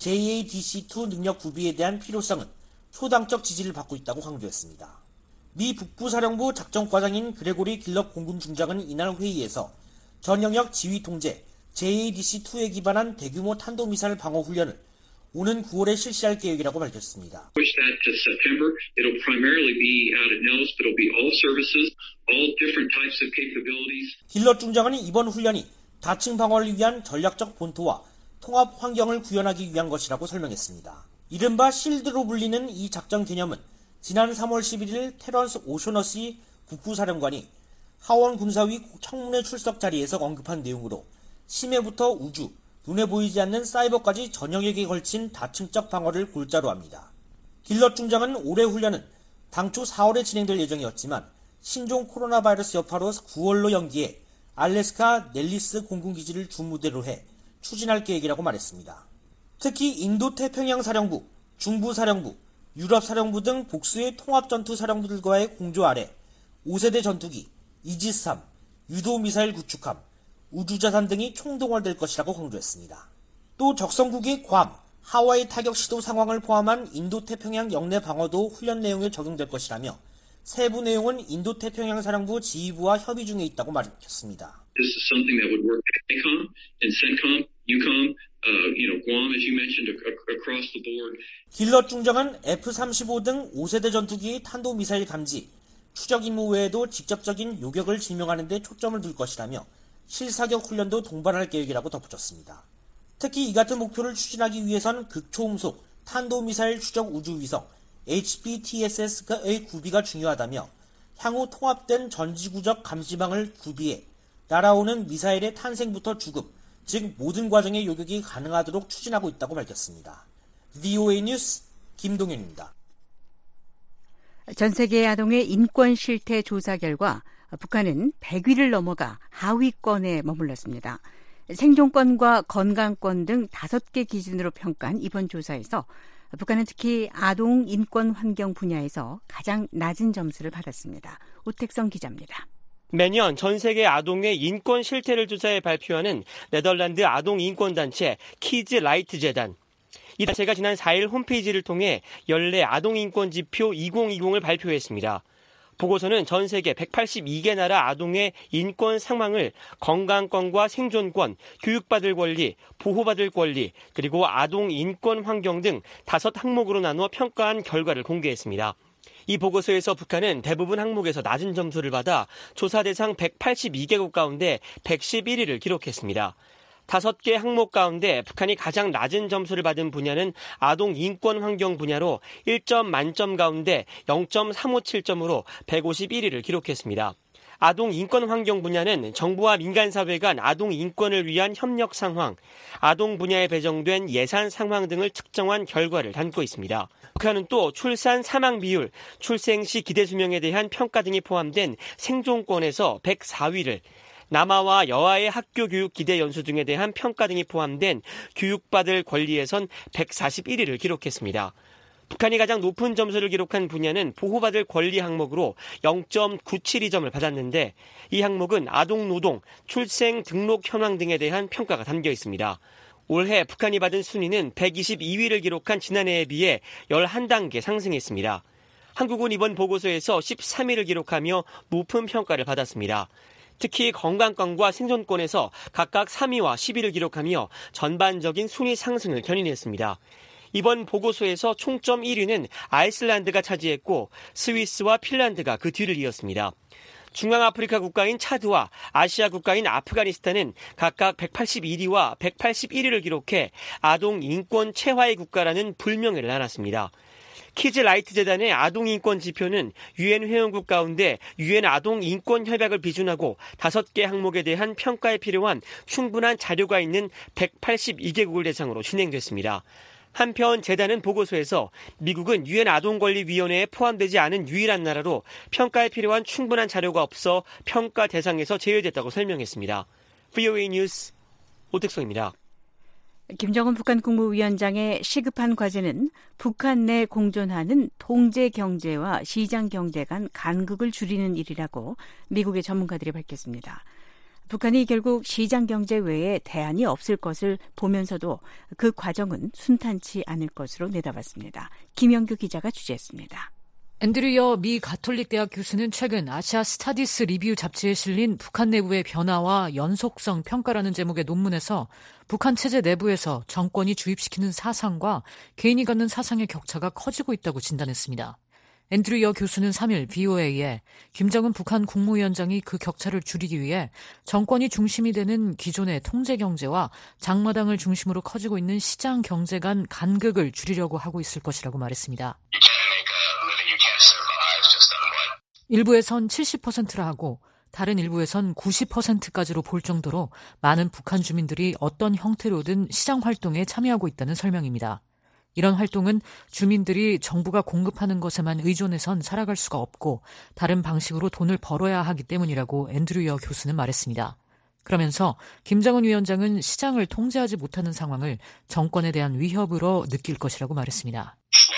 JADC2 능력 구비에 대한 필요성은 초당적 지지를 받고 있다고 강조했습니다. 미 북부사령부 작전과장인 그레고리 길럽 공군 중장은 이날 회의에서 전영역 지휘 통제 JADC2에 기반한 대규모 탄도미사일 방어 훈련을 오는 9월에 실시할 계획이라고 밝혔습니다. Push that to September. It'll primarily be out at Nellis, but it'll be all services, all different types of capabilities. 길럿 중장은 이번 훈련이 다층 방어를 위한 전략적 본토와 통합 환경을 구현하기 위한 것이라고 설명했습니다. 이른바 실드로 불리는 이 작전 개념은 지난 3월 11일 테런스 오쇼너시 북부사령관이 하원 군사위 청문회 출석 자리에서 언급한 내용으로 심해부터 우주, 눈에 보이지 않는 사이버까지 전역에게 걸친 다층적 방어를 골자로 합니다. 길럿 중장은 올해 훈련은 당초 4월에 진행될 예정이었지만 신종 코로나 바이러스 여파로 9월로 연기해 알래스카 넬리스 공군기지를 주무대로 해 추진할 계획이라고 말했습니다. 특히 인도태평양 사령부, 중부사령부, 유럽사령부 등 복수의 통합전투사령부들과의 공조 아래 5세대 전투기, 이지스-3, 유도미사일 구축함, 우주자산 등이 총동원될 것이라고 강조했습니다. 또 적성국의 괌, 하와이 타격 시도 상황을 포함한 인도태평양 영내 방어도 훈련 내용에 적용될 것이라며 세부 내용은 인도태평양 사령부 지휘부와 협의 중에 있다고 밝혔습니다. This is something that would work at ACOM and CENTCOM, EUCOM, Guam as you mentioned across the board. 길럿 중장은 F-35 등 5세대 전투기의 탄도미사일 감지, 추적 임무 외에도 직접적인 요격을 지명하는 데 초점을 둘 것이라며 실사격 훈련도 동반할 계획이라고 덧붙였습니다. 특히 이 같은 목표를 추진하기 위해선 극초음속 탄도미사일 추적 우주위성 HBTSS의 구비가 중요하다며 향후 통합된 전지구적 감시망을 구비해 날아오는 미사일의 탄생부터 죽음, 즉 모든 과정의 요격이 가능하도록 추진하고 있다고 밝혔습니다. VOA 뉴스 김동현입니다. 전 세계 아동의 인권 실태 조사 결과 북한은 100위를 넘어가 하위권에 머물렀습니다. 생존권과 건강권 등 5개 기준으로 평가한 이번 조사에서 북한은 특히 아동 인권 환경 분야에서 가장 낮은 점수를 받았습니다. 오택성 기자입니다. 매년 전 세계 아동의 인권 실태를 조사해 발표하는 네덜란드 아동 인권단체 키즈 라이트 재단. 이 단체가 지난 4일 홈페이지를 통해 연례 아동 인권 지표 2020을 발표했습니다. 보고서는 전 세계 182개 나라 아동의 인권 상황을 건강권과 생존권, 교육받을 권리, 보호받을 권리, 그리고 아동 인권 환경 등 5항목으로 나누어 평가한 결과를 공개했습니다. 이 보고서에서 북한은 대부분 항목에서 낮은 점수를 받아 조사 대상 182개국 가운데 111위를 기록했습니다. 5개 항목 가운데 북한이 가장 낮은 점수를 받은 분야는 아동 인권 환경 분야로 1점 만점 가운데 0.357점으로 151위를 기록했습니다. 아동 인권 환경 분야는 정부와 민간사회 간 아동 인권을 위한 협력 상황, 아동 분야에 배정된 예산 상황 등을 측정한 결과를 담고 있습니다. 북한은 또 출산 사망 비율, 출생 시 기대 수명에 대한 평가 등이 포함된 생존권에서 104위를, 남아와 여아의 학교 교육 기대 연수 등에 대한 평가 등이 포함된 교육받을 권리에선 141위를 기록했습니다. 북한이 가장 높은 점수를 기록한 분야는 보호받을 권리 항목으로 0.972점을 받았는데 이 항목은 아동 노동, 출생 등록 현황 등에 대한 평가가 담겨 있습니다. 올해 북한이 받은 순위는 122위를 기록한 지난해에 비해 11단계 상승했습니다. 한국은 이번 보고서에서 13위를 기록하며 높은 평가를 받았습니다. 특히 건강권과 생존권에서 각각 3위와 10위를 기록하며 전반적인 순위 상승을 견인했습니다. 이번 보고서에서 총점 1위는 아이슬란드가 차지했고 스위스와 핀란드가 그 뒤를 이었습니다. 중앙아프리카 국가인 차드와 아시아 국가인 아프가니스탄은 각각 181위와 181위를 기록해 아동 인권 최하위 국가라는 불명예를 안았습니다. 키즈 라이트 재단의 아동 인권 지표는 유엔 회원국 가운데 유엔 아동 인권 협약을 비준하고 5개 항목에 대한 평가에 필요한 충분한 자료가 있는 182개국을 대상으로 진행됐습니다. 한편 재단은 보고서에서 미국은 유엔 아동권리위원회에 포함되지 않은 유일한 나라로 평가에 필요한 충분한 자료가 없어 평가 대상에서 제외됐다고 설명했습니다. VOA 뉴스 오택성입니다. 김정은 북한 국무위원장의 시급한 과제는 북한 내 공존하는 통제 경제와 시장 경제 간 간극을 줄이는 일이라고 미국의 전문가들이 밝혔습니다. 북한이 결국 시장 경제 외에 대안이 없을 것을 보면서도 그 과정은 순탄치 않을 것으로 내다봤습니다. 김영규 기자가 취재했습니다. 앤드류 여 미 가톨릭 대학 교수는 최근 아시아 스타디스 리뷰 잡지에 실린 북한 내부의 변화와 연속성 평가라는 제목의 논문에서 북한 체제 내부에서 정권이 주입시키는 사상과 개인이 갖는 사상의 격차가 커지고 있다고 진단했습니다. 앤드류 여 교수는 3일 VOA에 김정은 북한 국무위원장이 그 격차를 줄이기 위해 정권이 중심이 되는 기존의 통제 경제와 장마당을 중심으로 커지고 있는 시장 경제 간 간극을 줄이려고 하고 있을 것이라고 말했습니다. 일부에선 70%라 하고 다른 일부에선 90%까지로 볼 정도로 많은 북한 주민들이 어떤 형태로든 시장 활동에 참여하고 있다는 설명입니다. 이런 활동은 주민들이 정부가 공급하는 것에만 의존해선 살아갈 수가 없고 다른 방식으로 돈을 벌어야 하기 때문이라고 앤드류 여 교수는 말했습니다. 그러면서 김정은 위원장은 시장을 통제하지 못하는 상황을 정권에 대한 위협으로 느낄 것이라고 말했습니다.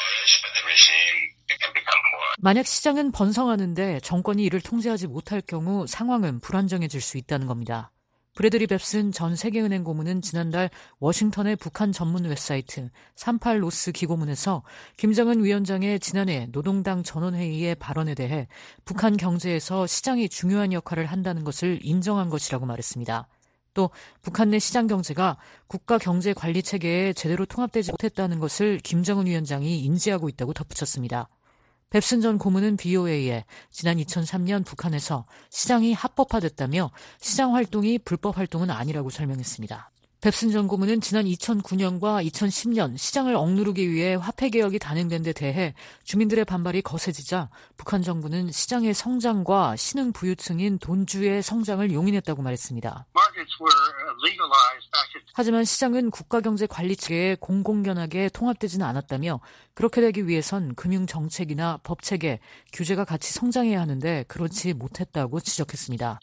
만약 시장은 번성하는데 정권이 이를 통제하지 못할 경우 상황은 불안정해질 수 있다는 겁니다. 브래드리 뱁슨 전 세계은행 고문은 지난달 워싱턴의 북한 전문 웹사이트 38로스 기고문에서 김정은 위원장의 지난해 노동당 전원회의의 발언에 대해 북한 경제에서 시장이 중요한 역할을 한다는 것을 인정한 것이라고 말했습니다. 또 북한 내 시장 경제가 국가 경제 관리 체계에 제대로 통합되지 못했다는 것을 김정은 위원장이 인지하고 있다고 덧붙였습니다. 뱁슨 전 고문은 VOA에 지난 2003년 북한에서 시장이 합법화됐다며 시장 활동이 불법 활동은 아니라고 설명했습니다. 뱁슨 전 고문은 지난 2009년과 2010년 시장을 억누르기 위해 화폐개혁이 단행된 데 대해 주민들의 반발이 거세지자 북한 정부는 시장의 성장과 신흥 부유층인 돈주의 성장을 용인했다고 말했습니다. 하지만 시장은 국가경제관리체계에 공공연하게 통합되지는 않았다며 그렇게 되기 위해선 금융정책이나 법체계, 규제가 같이 성장해야 하는데 그렇지 못했다고 지적했습니다.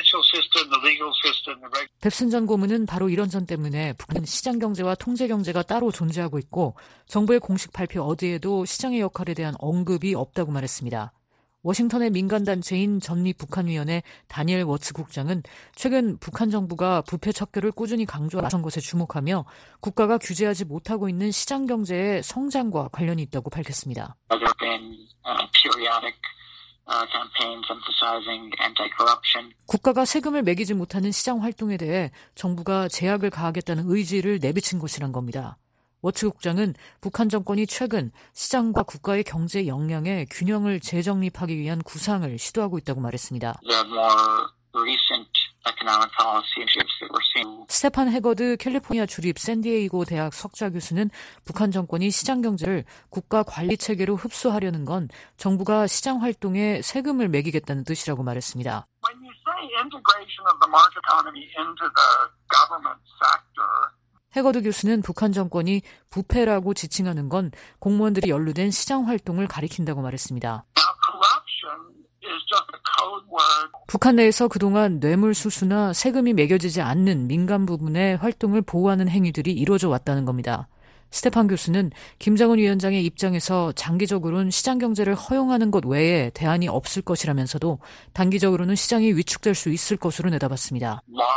뱁슨 전 고문은 바로 이런 점 때문에 북한 시장경제와 통제경제가 따로 존재하고 있고 정부의 공식 발표 어디에도 시장의 역할에 대한 언급이 없다고 말했습니다. 워싱턴의 민간단체인 전미북한위원회 다니엘 워츠 국장은 최근 북한 정부가 부패 척결을 꾸준히 강조한 것에 주목하며 국가가 규제하지 못하고 있는 시장경제의 성장과 관련이 있다고 밝혔습니다. 국가가 세금을 매기지 못하는 시장 활동에 대해 정부가 제약을 가하겠다는 의지를 내비친 것이란 겁니다. 워츠 국장은 북한 정권이 최근 시장과 국가의 경제 역량의 균형을 재정립하기 위한 구상을 시도하고 있다고 말했습니다. 스테판 해거드 캘리포니아 주립 샌디에이고 대학 석좌 교수는 북한 정권이 시장 경제를 국가 관리 체계로 흡수하려는 건 정부가 시장 활동에 세금을 매기겠다는 뜻이라고 말했습니다. 해거드 교수는 북한 정권이 부패라고 지칭하는 건 공무원들이 연루된 시장 활동을 가리킨다고 말했습니다. 북한 내에서 그동안 뇌물수수나 세금이 매겨지지 않는 민간 부분의 활동을 보호하는 행위들이 이루어져 왔다는 겁니다. 스테판 교수는 김정은 위원장의 입장에서 장기적으로는 시장 경제를 허용하는 것 외에 대안이 없을 것이라면서도 단기적으로는 시장이 위축될 수 있을 것으로 내다봤습니다.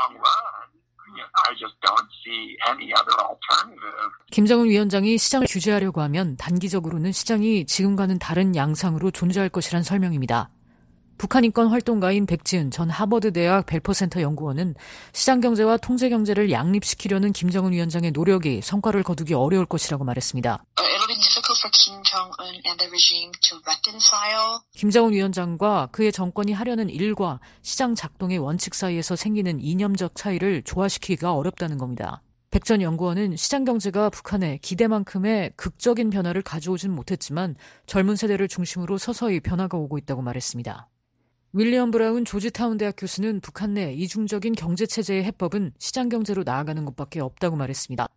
김정은 위원장이 시장을 규제하려고 하면 단기적으로는 시장이 지금과는 다른 양상으로 존재할 것이란 설명입니다. 북한 인권 활동가인 백지은 전 하버드 대학 벨퍼센터 연구원은 시장 경제와 통제 경제를 양립시키려는 김정은 위원장의 노력이 성과를 거두기 어려울 것이라고 말했습니다. 김정은 위원장과 그의 정권이 하려는 일과 시장 작동의 원칙 사이에서 생기는 이념적 차이를 조화시키기가 어렵다는 겁니다. 백 전 연구원은 시장 경제가 북한에 기대만큼의 극적인 변화를 가져오진 못했지만 젊은 세대를 중심으로 서서히 변화가 오고 있다고 말했습니다. 윌리엄 브라운 조지타운 대학 교수는 북한 내 이중적인 경제체제의 해법은 시장 경제로 나아가는 것밖에 없다고 말했습니다.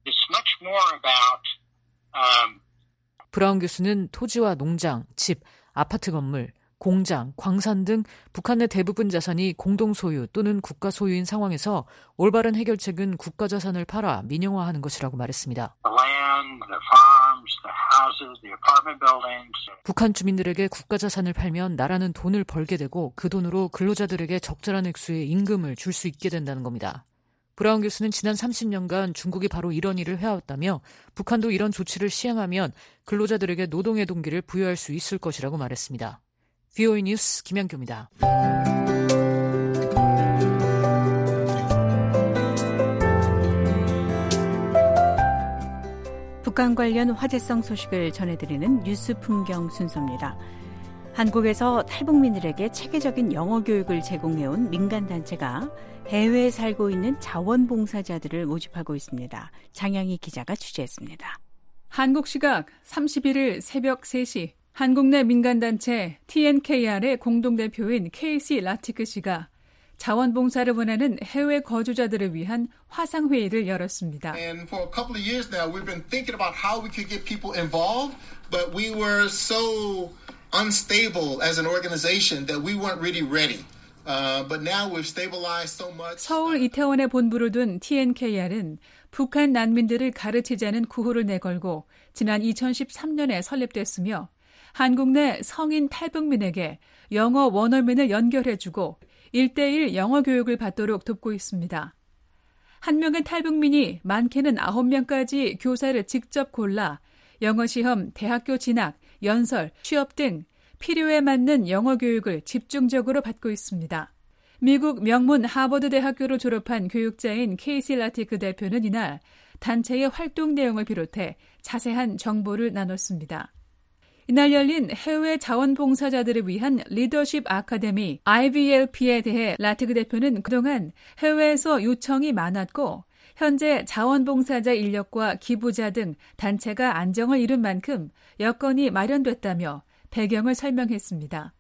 브라운 교수는 토지와 농장, 집, 아파트 건물, 공장, 광산 등 북한 내 대부분 자산이 공동 소유 또는 국가 소유인 상황에서 올바른 해결책은 국가 자산을 팔아 민영화하는 것이라고 말했습니다. 북한 주민들에게 국가 자산을 팔면 나라는 돈을 벌게 되고 그 돈으로 근로자들에게 적절한 액수의 임금을 줄 수 있게 된다는 겁니다. 브라운 교수는 지난 30년간 중국이 바로 이런 일을 해왔다며 북한도 이런 조치를 시행하면 근로자들에게 노동의 동기를 부여할 수 있을 것이라고 말했습니다. VOA 뉴스 김양규입니다. 북한 관련 화제성 소식을 전해드리는 뉴스 풍경 순서입니다. 한국에서 탈북민들에게 체계적인 영어 교육을 제공해온 민간단체가 해외에 살고 있는 자원봉사자들을 모집하고 있습니다. 장양희 기자가 취재했습니다. 한국 시각 31일 새벽 3시 한국 내 민간단체 TNKR의 공동대표인 KC 라티크 씨가 자원봉사를 원하는 해외 거주자들을 위한 화상회의를 열었습니다. And for a couple of years now, we've been thinking about how we could get people involved, but we were so unstable as an organization that we weren't really ready. But now we've stabilized so much. 서울 이태원에 본부를 둔 TNKR은 북한 난민들을 가르치자는 구호를 내걸고 지난 2013년에 설립됐으며 한국 내 성인 탈북민에게 영어 원어민을 연결해주고 1:1 영어 교육을 받도록 돕고 있습니다. 한 명의 탈북민이 많게는 9명까지 교사를 직접 골라 영어 시험, 대학교 진학, 연설, 취업 등 필요에 맞는 영어 교육을 집중적으로 받고 있습니다. 미국 명문 하버드 대학교를 졸업한 교육자인 케이시 라티크 대표는 이날 단체의 활동 내용을 비롯해 자세한 정보를 나눴습니다. 이날 열린 해외 자원봉사자들을 위한 리더십 아카데미 IVLP에 대해 라티크 대표는 그동안 해외에서 요청이 많았고 현재 자원봉사자 인력과 기부자 등 단체가 안정을 이룬 만큼 여건이 마련됐다며 배경을 설명했습니다.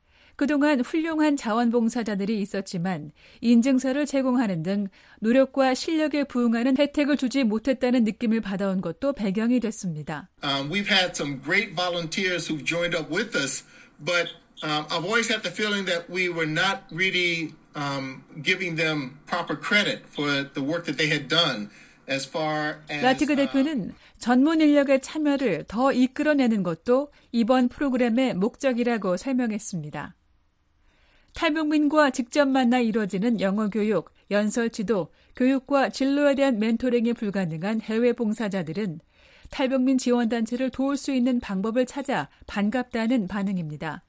그동안 훌륭한 자원봉사자들이 있었지만 인증서를 제공하는 등 노력과 실력에 부응하는 혜택을 주지 못했다는 느낌을 받아온 것도 배경이 됐습니다. We've had some great volunteers who've joined up with us, but I've always had the feeling that we were not really giving them proper credit for the work that they had done. As far as 라티크 대표는 전문 인력의 참여를 더 이끌어내는 것도 이번 프로그램의 목적이라고 설명했습니다. 탈북민과 직접 만나 이루어지는 영어 교육, 연설 지도, 교육과 진로에 대한 멘토링이 불가능한 해외 봉사자들은 탈북민 지원단체를 도울 수 있는 방법을 찾아 반갑다는 반응입니다.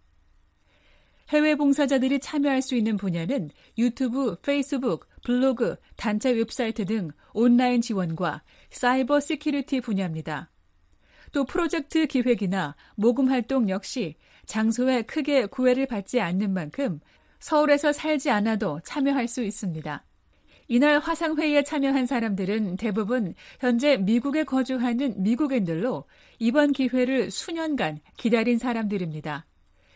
해외 봉사자들이 참여할 수 있는 분야는 유튜브, 페이스북, 블로그, 단체 웹사이트 등 온라인 지원과 사이버 시큐리티 분야입니다. 또 프로젝트 기획이나 모금 활동 역시 장소에 크게 구애를 받지 않는 만큼 서울에서 살지 않아도 참여할 수 있습니다. 이날 화상회의에 참여한 사람들은 대부분 현재 미국에 거주하는 미국인들로 이번 기회를 수년간 기다린 사람들입니다.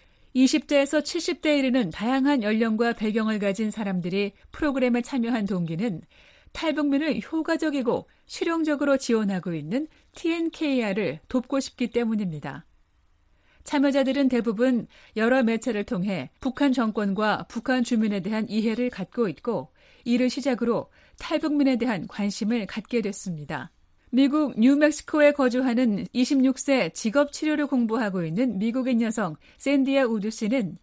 20대에서 70대에 이르는 다양한 연령과 배경을 가진 사람들이 프로그램에 참여한 동기는 탈북민을 효과적이고 실용적으로 지원하고 있는 TNKR을 돕고 싶기 때문입니다. 참여자들은 대부분 여러 매체를 통해 북한 정권과 북한 주민에 대한 이해를 갖고 있고 이를 시작으로 탈북민에 대한 관심을 갖게 됐습니다. 미국 뉴멕시코에 거주하는 26세 직업치료를 공부하고 있는 미국인 여성 샌디아 우드 씨는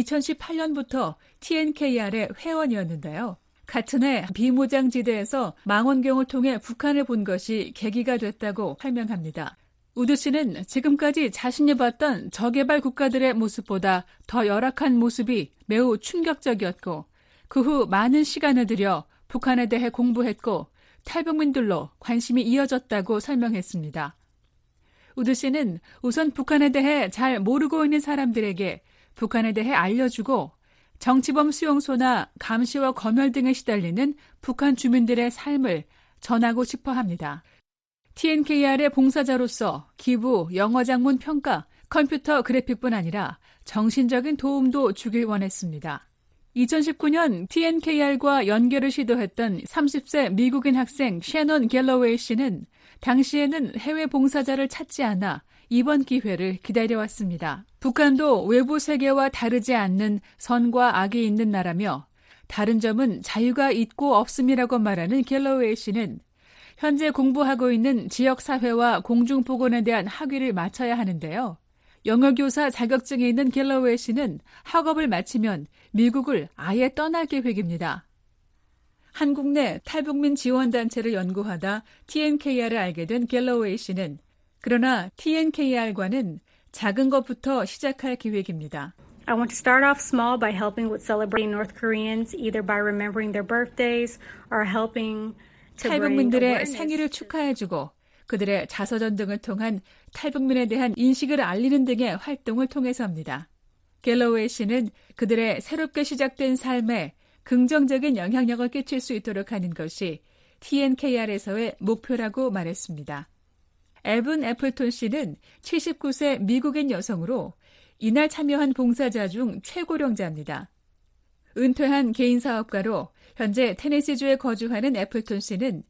2018년부터 TNKR의 회원이었는데요. 같은 해 비무장지대에서 망원경을 통해 북한을 본 것이 계기가 됐다고 설명합니다. 우드 씨는 지금까지 자신이 봤던 저개발 국가들의 모습보다 더 열악한 모습이 매우 충격적이었고 그 후 많은 시간을 들여 북한에 대해 공부했고 탈북민들로 관심이 이어졌다고 설명했습니다. 우드 씨는 우선 북한에 대해 잘 모르고 있는 사람들에게 북한에 대해 알려주고 정치범 수용소나 감시와 검열 등에 시달리는 북한 주민들의 삶을 전하고 싶어 합니다. TNKR의 봉사자로서 기부, 영어 장문 평가, 컴퓨터 그래픽뿐 아니라 정신적인 도움도 주길 원했습니다. 2019년 TNKR과 연결을 시도했던 30세 미국인 학생 셰넌 갤러웨이 씨는 당시에는 해외 봉사자를 찾지 않아 이번 기회를 기다려왔습니다. 북한도 외부 세계와 다르지 않는 선과 악이 있는 나라며 다른 점은 자유가 있고 없음이라고 말하는 갤러웨이 씨는 현재 공부하고 있는 지역사회와 공중보건에 대한 학위를 마쳐야 하는데요. 영어교사 자격증이 있는 갤러웨이 씨는 학업을 마치면 미국을 아예 떠날 계획입니다. 한국 내 탈북민 지원단체를 연구하다 TNKR을 알게 된 갤러웨이 씨는 그러나 TNKR과는 작은 것부터 시작할 계획입니다. I want to start off small by helping with celebrating North Koreans, either by remembering their birthdays or helping 탈북민들의 생일을 축하해주고 그들의 자서전 등을 통한 탈북민에 대한 인식을 알리는 등의 활동을 통해서입니다. 갤러웨이 씨는 그들의 새롭게 시작된 삶에 긍정적인 영향력을 끼칠 수 있도록 하는 것이 TNKR에서의 목표라고 말했습니다. 에븐 애플톤 씨는 79세 미국인 여성으로 이날 참여한 봉사자 중 최고령자입니다. 은퇴한 개인 사업가로 현재 테네시주에 거주하는 애플톤 씨는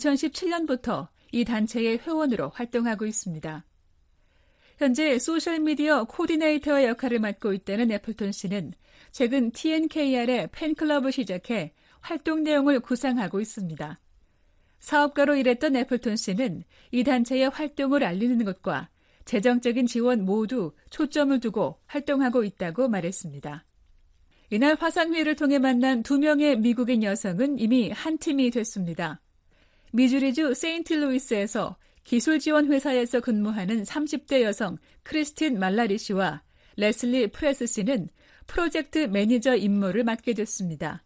2017년부터 이 단체의 회원으로 활동하고 있습니다. 현재 소셜미디어 코디네이터의 역할을 맡고 있다는 애플톤 씨는 최근 TNKR의 팬클럽을 시작해 활동 내용을 구상하고 있습니다. 사업가로 일했던 애플톤 씨는 이 단체의 활동을 알리는 것과 재정적인 지원 모두 초점을 두고 활동하고 있다고 말했습니다. 이날 화상회의를 통해 만난 2명의 미국인 여성은 이미 한 팀이 됐습니다. 미주리주 세인트루이스에서 기술지원회사에서 근무하는 30대 여성 크리스틴 말라리 씨와 레슬리 프레스 씨는 프로젝트 매니저 임무를 맡게 됐습니다.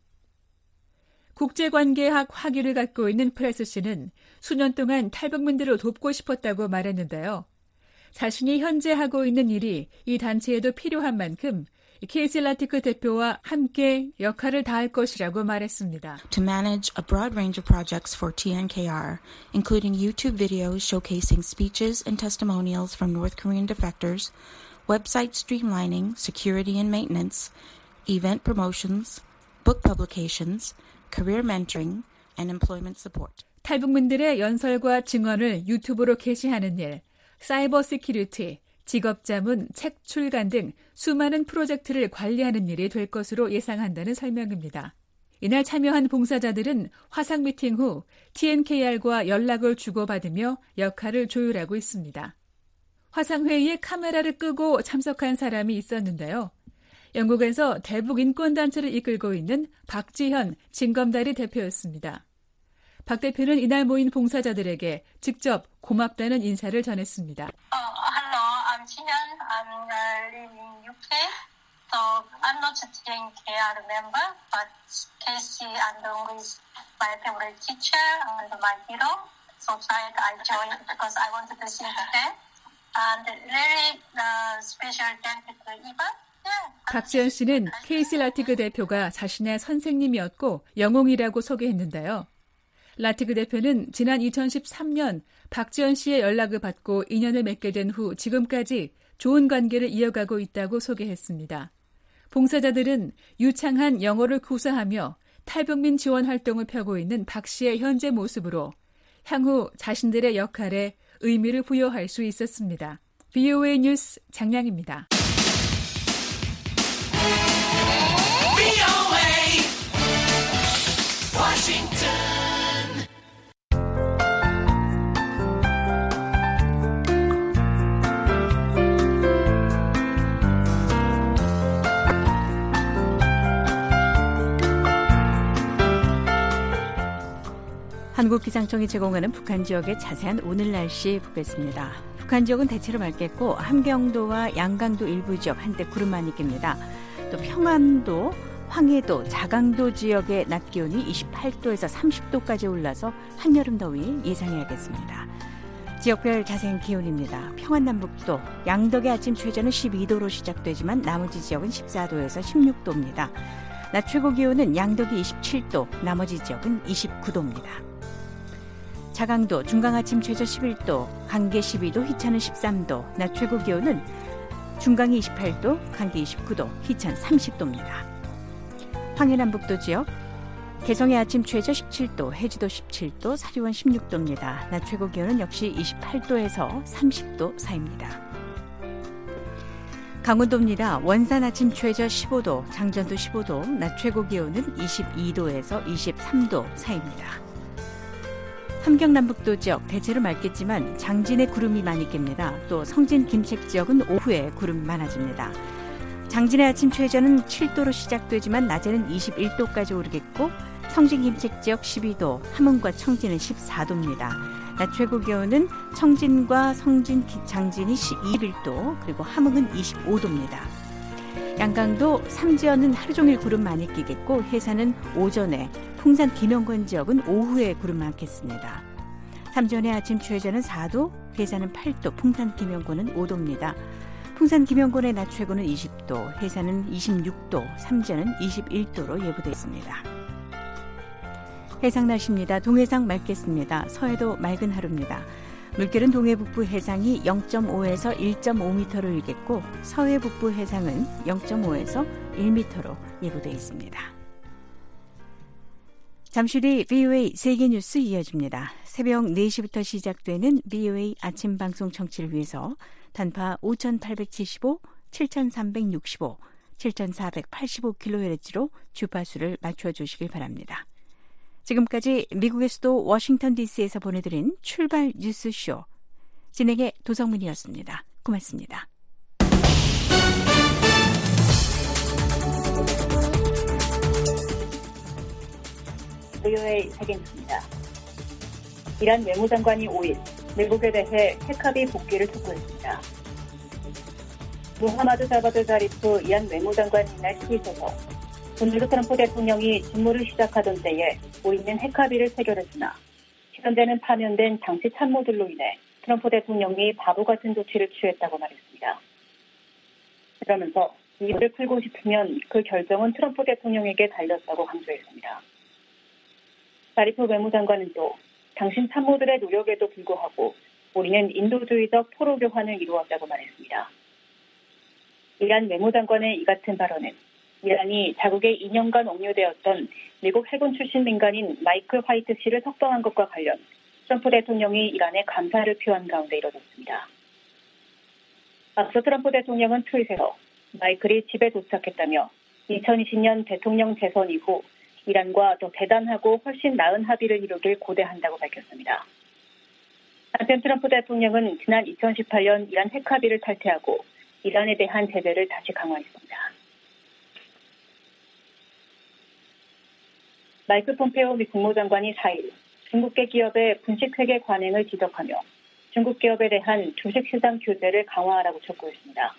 국제관계학 학위를 갖고 있는 프레스 씨는 수년 동안 탈북민들을 돕고 싶었다고 말했는데요. 자신이 현재 하고 있는 일이 이 단체에도 필요한 만큼 케이시 라티크 대표와 함께 역할을 다할 것이라고 말했습니다. To manage a broad range of projects for TNKR, including YouTube videos showcasing speeches and testimonials from North Korean defectors, website streamlining, security and maintenance, event promotions, book publications, career mentoring, and employment support. 탈북민들의 연설과 증언을 유튜브로 게시하는 일, 사이버 시큐리티, 직업자문, 책 출간 등 수많은 프로젝트를 관리하는 일이 될 것으로 예상한다는 설명입니다. 이날 참여한 봉사자들은 화상 미팅 후 TNKR과 연락을 주고받으며 역할을 조율하고 있습니다. 화상회의에 카메라를 끄고 참석한 사람이 있었는데요. 영국에서 대북 인권단체를 이끌고 있는 박지현 진검다리 대표였습니다. 박 대표는 이날 모인 봉사자들에게 직접 고맙다는 인사를 전했습니다. I'm Jihan. I'm living in UK. So I'm not a TNKR member, but Casey Andong is my favorite teacher and my hero. So I joined because I wanted to see her. And really special thank you to Eva. 박지연 씨는 케이시 라티그 대표가 자신의 선생님이었고 영웅이라고 소개했는데요. 라티그 대표는 지난 2013년 박지연 씨의 연락을 받고 인연을 맺게 된 후 지금까지 좋은 관계를 이어가고 있다고 소개했습니다. 봉사자들은 유창한 영어를 구사하며 탈북민 지원 활동을 펴고 있는 박 씨의 현재 모습으로 향후 자신들의 역할에 의미를 부여할 수 있었습니다. VOA 뉴스 장량입니다. 한국기상청이 제공하는 북한 지역의 자세한 오늘 날씨 보겠습니다. 북한 지역은 대체로 맑겠고 함경도와 양강도 일부 지역 한때 구름만이 낍니다. 또 평안도, 황해도, 자강도 지역의 낮 기온이 28도에서 30도까지 올라서 한여름 더위 예상해야겠습니다. 지역별 자세한 기온입니다. 평안남북도, 양덕의 아침 최저는 12도로 시작되지만 나머지 지역은 14도에서 16도입니다. 낮 최고 기온은 양덕이 27도, 나머지 지역은 29도입니다. 자강도 중강 아침 최저 11도, 강계 12도, 희천은 13도, 낮 최고 기온은 중강이 28도, 강계 29도, 희천 30도입니다. 황해남북도 지역, 개성의 아침 최저 17도, 해주도 17도, 사리원 16도입니다. 낮 최고 기온은 역시 28도에서 30도 사이입니다. 강원도입니다. 원산 아침 최저 15도, 장전도 15도, 낮 최고 기온은 22도에서 23도 사이입니다. 함경남북도 지역 대체로 맑겠지만 장진에 구름이 많이 낍니다. 또 성진 김책 지역은 오후에 구름이 많아집니다. 장진의 아침 최저는 7도로 시작되지만 낮에는 21도까지 오르겠고 성진 김책 지역 12도, 함흥과 청진은 14도입니다. 낮 최고 기온은 청진과 성진, 장진이 21도, 그리고 함흥은 25도입니다. 양강도 삼지연은 하루 종일 구름 많이 끼겠고 해산은 오전에, 풍산 김영권 지역은 오후에 구름 많겠습니다. 삼지연의 아침 최저는 4도, 해산은 8도, 풍산 김영권은 5도입니다. 풍산 김영권의 낮 최고는 20도, 해산은 26도, 삼지연은 21도로 예보되어 있습니다. 해상 날씨입니다. 동해상 맑겠습니다. 서해도 맑은 하루입니다. 물결은 동해 북부 해상이 0.5에서 1.5m로 일겠고 서해 북부 해상은 0.5에서 1m로 예보되어 있습니다. 잠시 뒤 VOA 세계뉴스 이어집니다. 새벽 4시부터 시작되는 VOA 아침 방송 청취를 위해서 단파 5875, 7365, 7485kHz로 주파수를 맞춰주시길 바랍니다. 지금까지 미국의 수도 워싱턴 DC에서 보내드린 출발 뉴스쇼. 진행의 도성문이었습니다. 고맙습니다. VOA 세계뉴스입니다. 이란 외무장관이 5일 미국에 대해 핵합의 복귀를 촉구했습니다. 무하마드 자바드 자리프 이란 외무장관이 이날 트윗에서 도널드 트럼프 대통령이 직무를 시작하던 때에 우리는 핵합의를 체결했으나 현재는 파면된 장치 참모들로 인해 트럼프 대통령이 바보 같은 조치를 취했다고 말했습니다. 그러면서 이 일을 풀고 싶으면 그 결정은 트럼프 대통령에게 달렸다고 강조했습니다. 자리프 외무장관은 또 당신 참모들의 노력에도 불구하고 우리는 인도주의적 포로 교환을 이루었다고 말했습니다. 이란 외무장관의 이 같은 발언은 이란이 자국에 2년간 억류되었던 미국 해군 출신 민간인 마이클 화이트 씨를 석방한 것과 관련 트럼프 대통령이 이란에 감사를 표한 가운데 이뤄졌습니다. 앞서 트럼프 대통령은 트윗에서 마이클이 집에 도착했다며 2020년 대통령 재선 이후 이란과 더 대단하고 훨씬 나은 합의를 이루길 고대한다고 밝혔습니다. 한편 트럼프 대통령은 지난 2018년 이란 핵합의를 탈퇴하고 이란에 대한 제재를 다시 강화했습니다. 마이크 폼페오 미 국무장관이 4일 중국계 기업의 분식회계 관행을 지적하며 중국 기업에 대한 주식시장 규제를 강화하라고 촉구했습니다.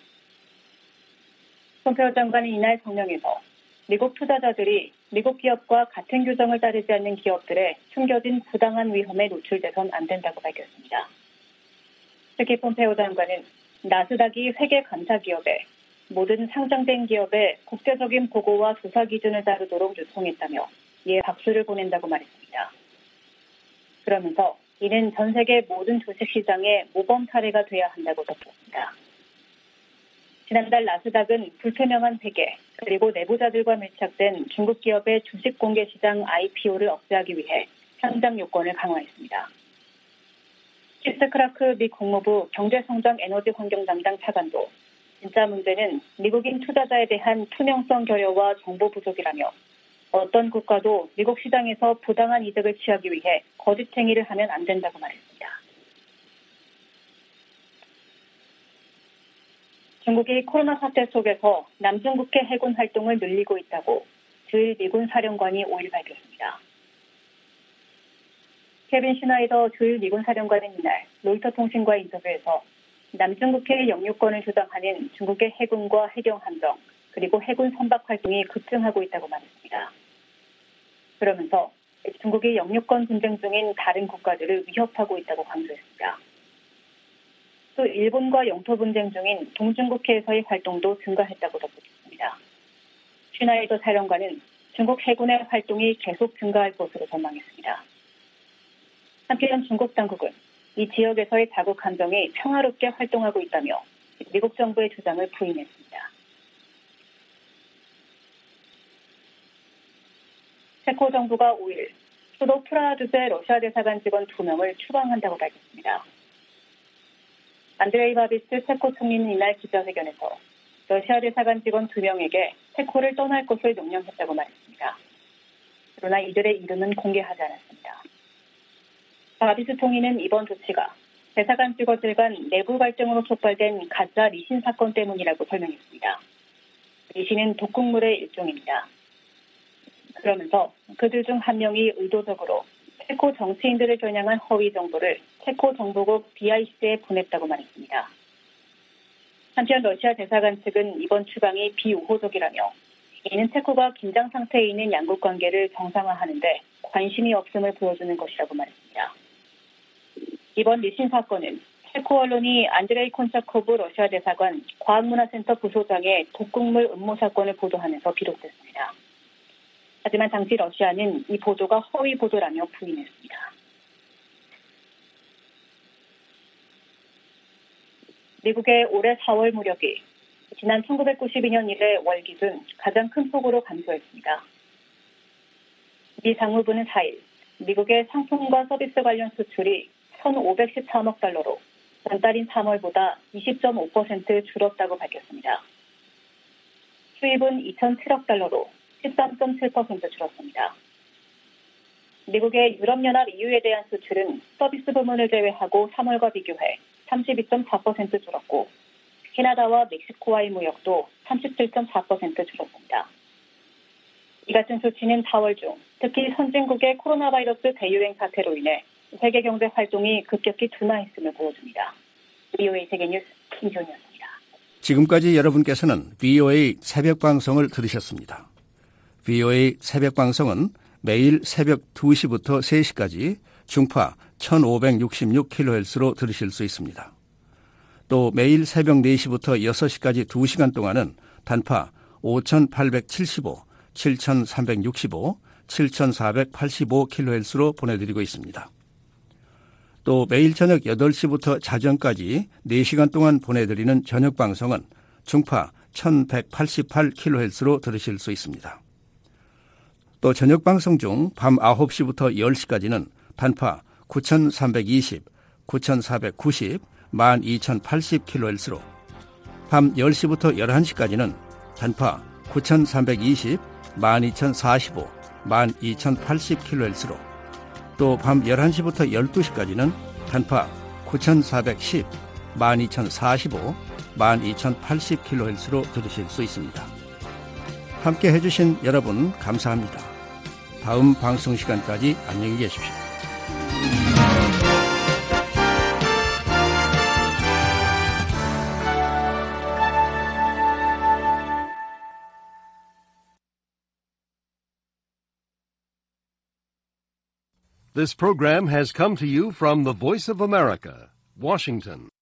폼페오 장관은 이날 성명에서 미국 투자자들이 미국 기업과 같은 규정을 따르지 않는 기업들의 숨겨진 부당한 위험에 노출돼선 안 된다고 밝혔습니다. 특히 폼페오 장관은 나스닥이 세계 감사 기업에 모든 상장된 기업의 국제적인 보고와 조사 기준을 다루도록 요청했다며 이에 박수를 보낸다고 말했습니다. 그러면서 이는 전 세계 모든 주식시장의 모범 사례가 돼야 한다고 덧붙였습니다. 지난달 나스닥은 불투명한 회계 그리고 내부자들과 밀착된 중국 기업의 주식 공개 시장 IPO를 억제하기 위해 상장 요건을 강화했습니다. 키스 크라크 미 국무부 경제성장 에너지 환경 담당 차관도 진짜 문제는 미국인 투자자에 대한 투명성 결여와 정보 부족이라며 어떤 국가도 미국 시장에서 부당한 이득을 취하기 위해 거짓 행위를 하면 안 된다고 말했습니다. 중국이 코로나 사태 속에서 남중국해 해군 활동을 늘리고 있다고 주일 미군 사령관이 5일 밝혔습니다. 케빈 슈나이더 주일 미군 사령관은 이날 로이터 통신과의 인터뷰에서 남중국해의 영유권을 주장하는 중국의 해군과 해경함정 그리고 해군 선박 활동이 급증하고 있다고 말했습니다. 그러면서 중국이 영유권 분쟁 중인 다른 국가들을 위협하고 있다고 강조했습니다. 또 일본과 영토 분쟁 중인 동중국해에서의 활동도 증가했다고 덧붙였습니다. 슈나이더 사령관은 중국 해군의 활동이 계속 증가할 것으로 전망했습니다. 한편 중국 당국은 이 지역에서의 자국 함정이 평화롭게 활동하고 있다며 미국 정부의 주장을 부인했습니다. 체코 정부가 5일 수도 프라하 주재 러시아 대사관 직원 2명을 추방한다고 밝혔습니다. 안드레이 바비스 체코 총리는 이날 기자회견에서 러시아 대사관 직원 2명에게 체코를 떠날 것을 명령했다고 말했습니다. 그러나 이들의 이름은 공개하지 않았습니다. 바비스 총리는 이번 조치가 대사관 직원들 간 내부 갈등으로 촉발된 가짜 리신 사건 때문이라고 설명했습니다. 리신은 독극물의 일종입니다. 그러면서 그들 중 한 명이 의도적으로 체코 정치인들을 겨냥한 허위 정보를 체코 정보국 BIC에 보냈다고 말했습니다. 한편 러시아 대사관 측은 이번 추방이 비우호적이라며 이는 체코가 긴장 상태에 있는 양국 관계를 정상화하는 데 관심이 없음을 보여주는 것이라고 말했습니다. 이번 리신 사건은 체코 언론이 안드레이 콘차코브 러시아 대사관 과학문화센터 부소장의 독극물 음모 사건을 보도하면서 비롯됐습니다. 하지만 당시 러시아는 이 보도가 허위 보도라며 부인했습니다. 미국의 올해 4월 무역이 지난 1992년 이래 월 기준 가장 큰 폭으로 감소했습니다. 미 상무부는 4일 미국의 상품과 서비스 관련 수출이 1,513억 달러로 전달인 3월보다 20.5% 줄었다고 밝혔습니다. 수입은 2,007억 달러로 13.7% 줄었습니다. 미국의 유럽연합 EU에 대한 수출은 서비스 부문을 제외하고 3월과 비교해 32.4% 줄었고 캐나다와 멕시코와의 무역도 37.4% 줄었습니다. 이 같은 수치는 4월 중 특히 선진국의 코로나 바이러스 대유행 사태로 인해 세계 경제 활동이 급격히 둔화했음을 보여줍니다. VOA 세계뉴스 김효은이었습니다. 지금까지 여러분께서는 VOA 새벽 방송을 들으셨습니다. VOA 새벽 방송은 매일 새벽 2시부터 3시까지 중파 1566kHz로 들으실 수 있습니다. 또 매일 새벽 4시부터 6시까지 2시간 동안은 단파 5875, 7365, 7485kHz로 보내드리고 있습니다. 또 매일 저녁 8시부터 자정까지 4시간 동안 보내드리는 저녁 방송은 중파 1188kHz로 들으실 수 있습니다. 또 저녁 방송 중 밤 9시부터 10시까지는 단파 9320, 9490, 12080kHz로 밤 10시부터 11시까지는 단파 9320, 12045, 12080kHz로 또 밤 11시부터 12시까지는 단파 9410, 12045, 12080kHz로 들으실 수 있습니다. 함께 해주신 여러분 감사합니다. 다음 방송 시간까지 안녕히 계십시오. This program has come to you from the Voice of America, Washington.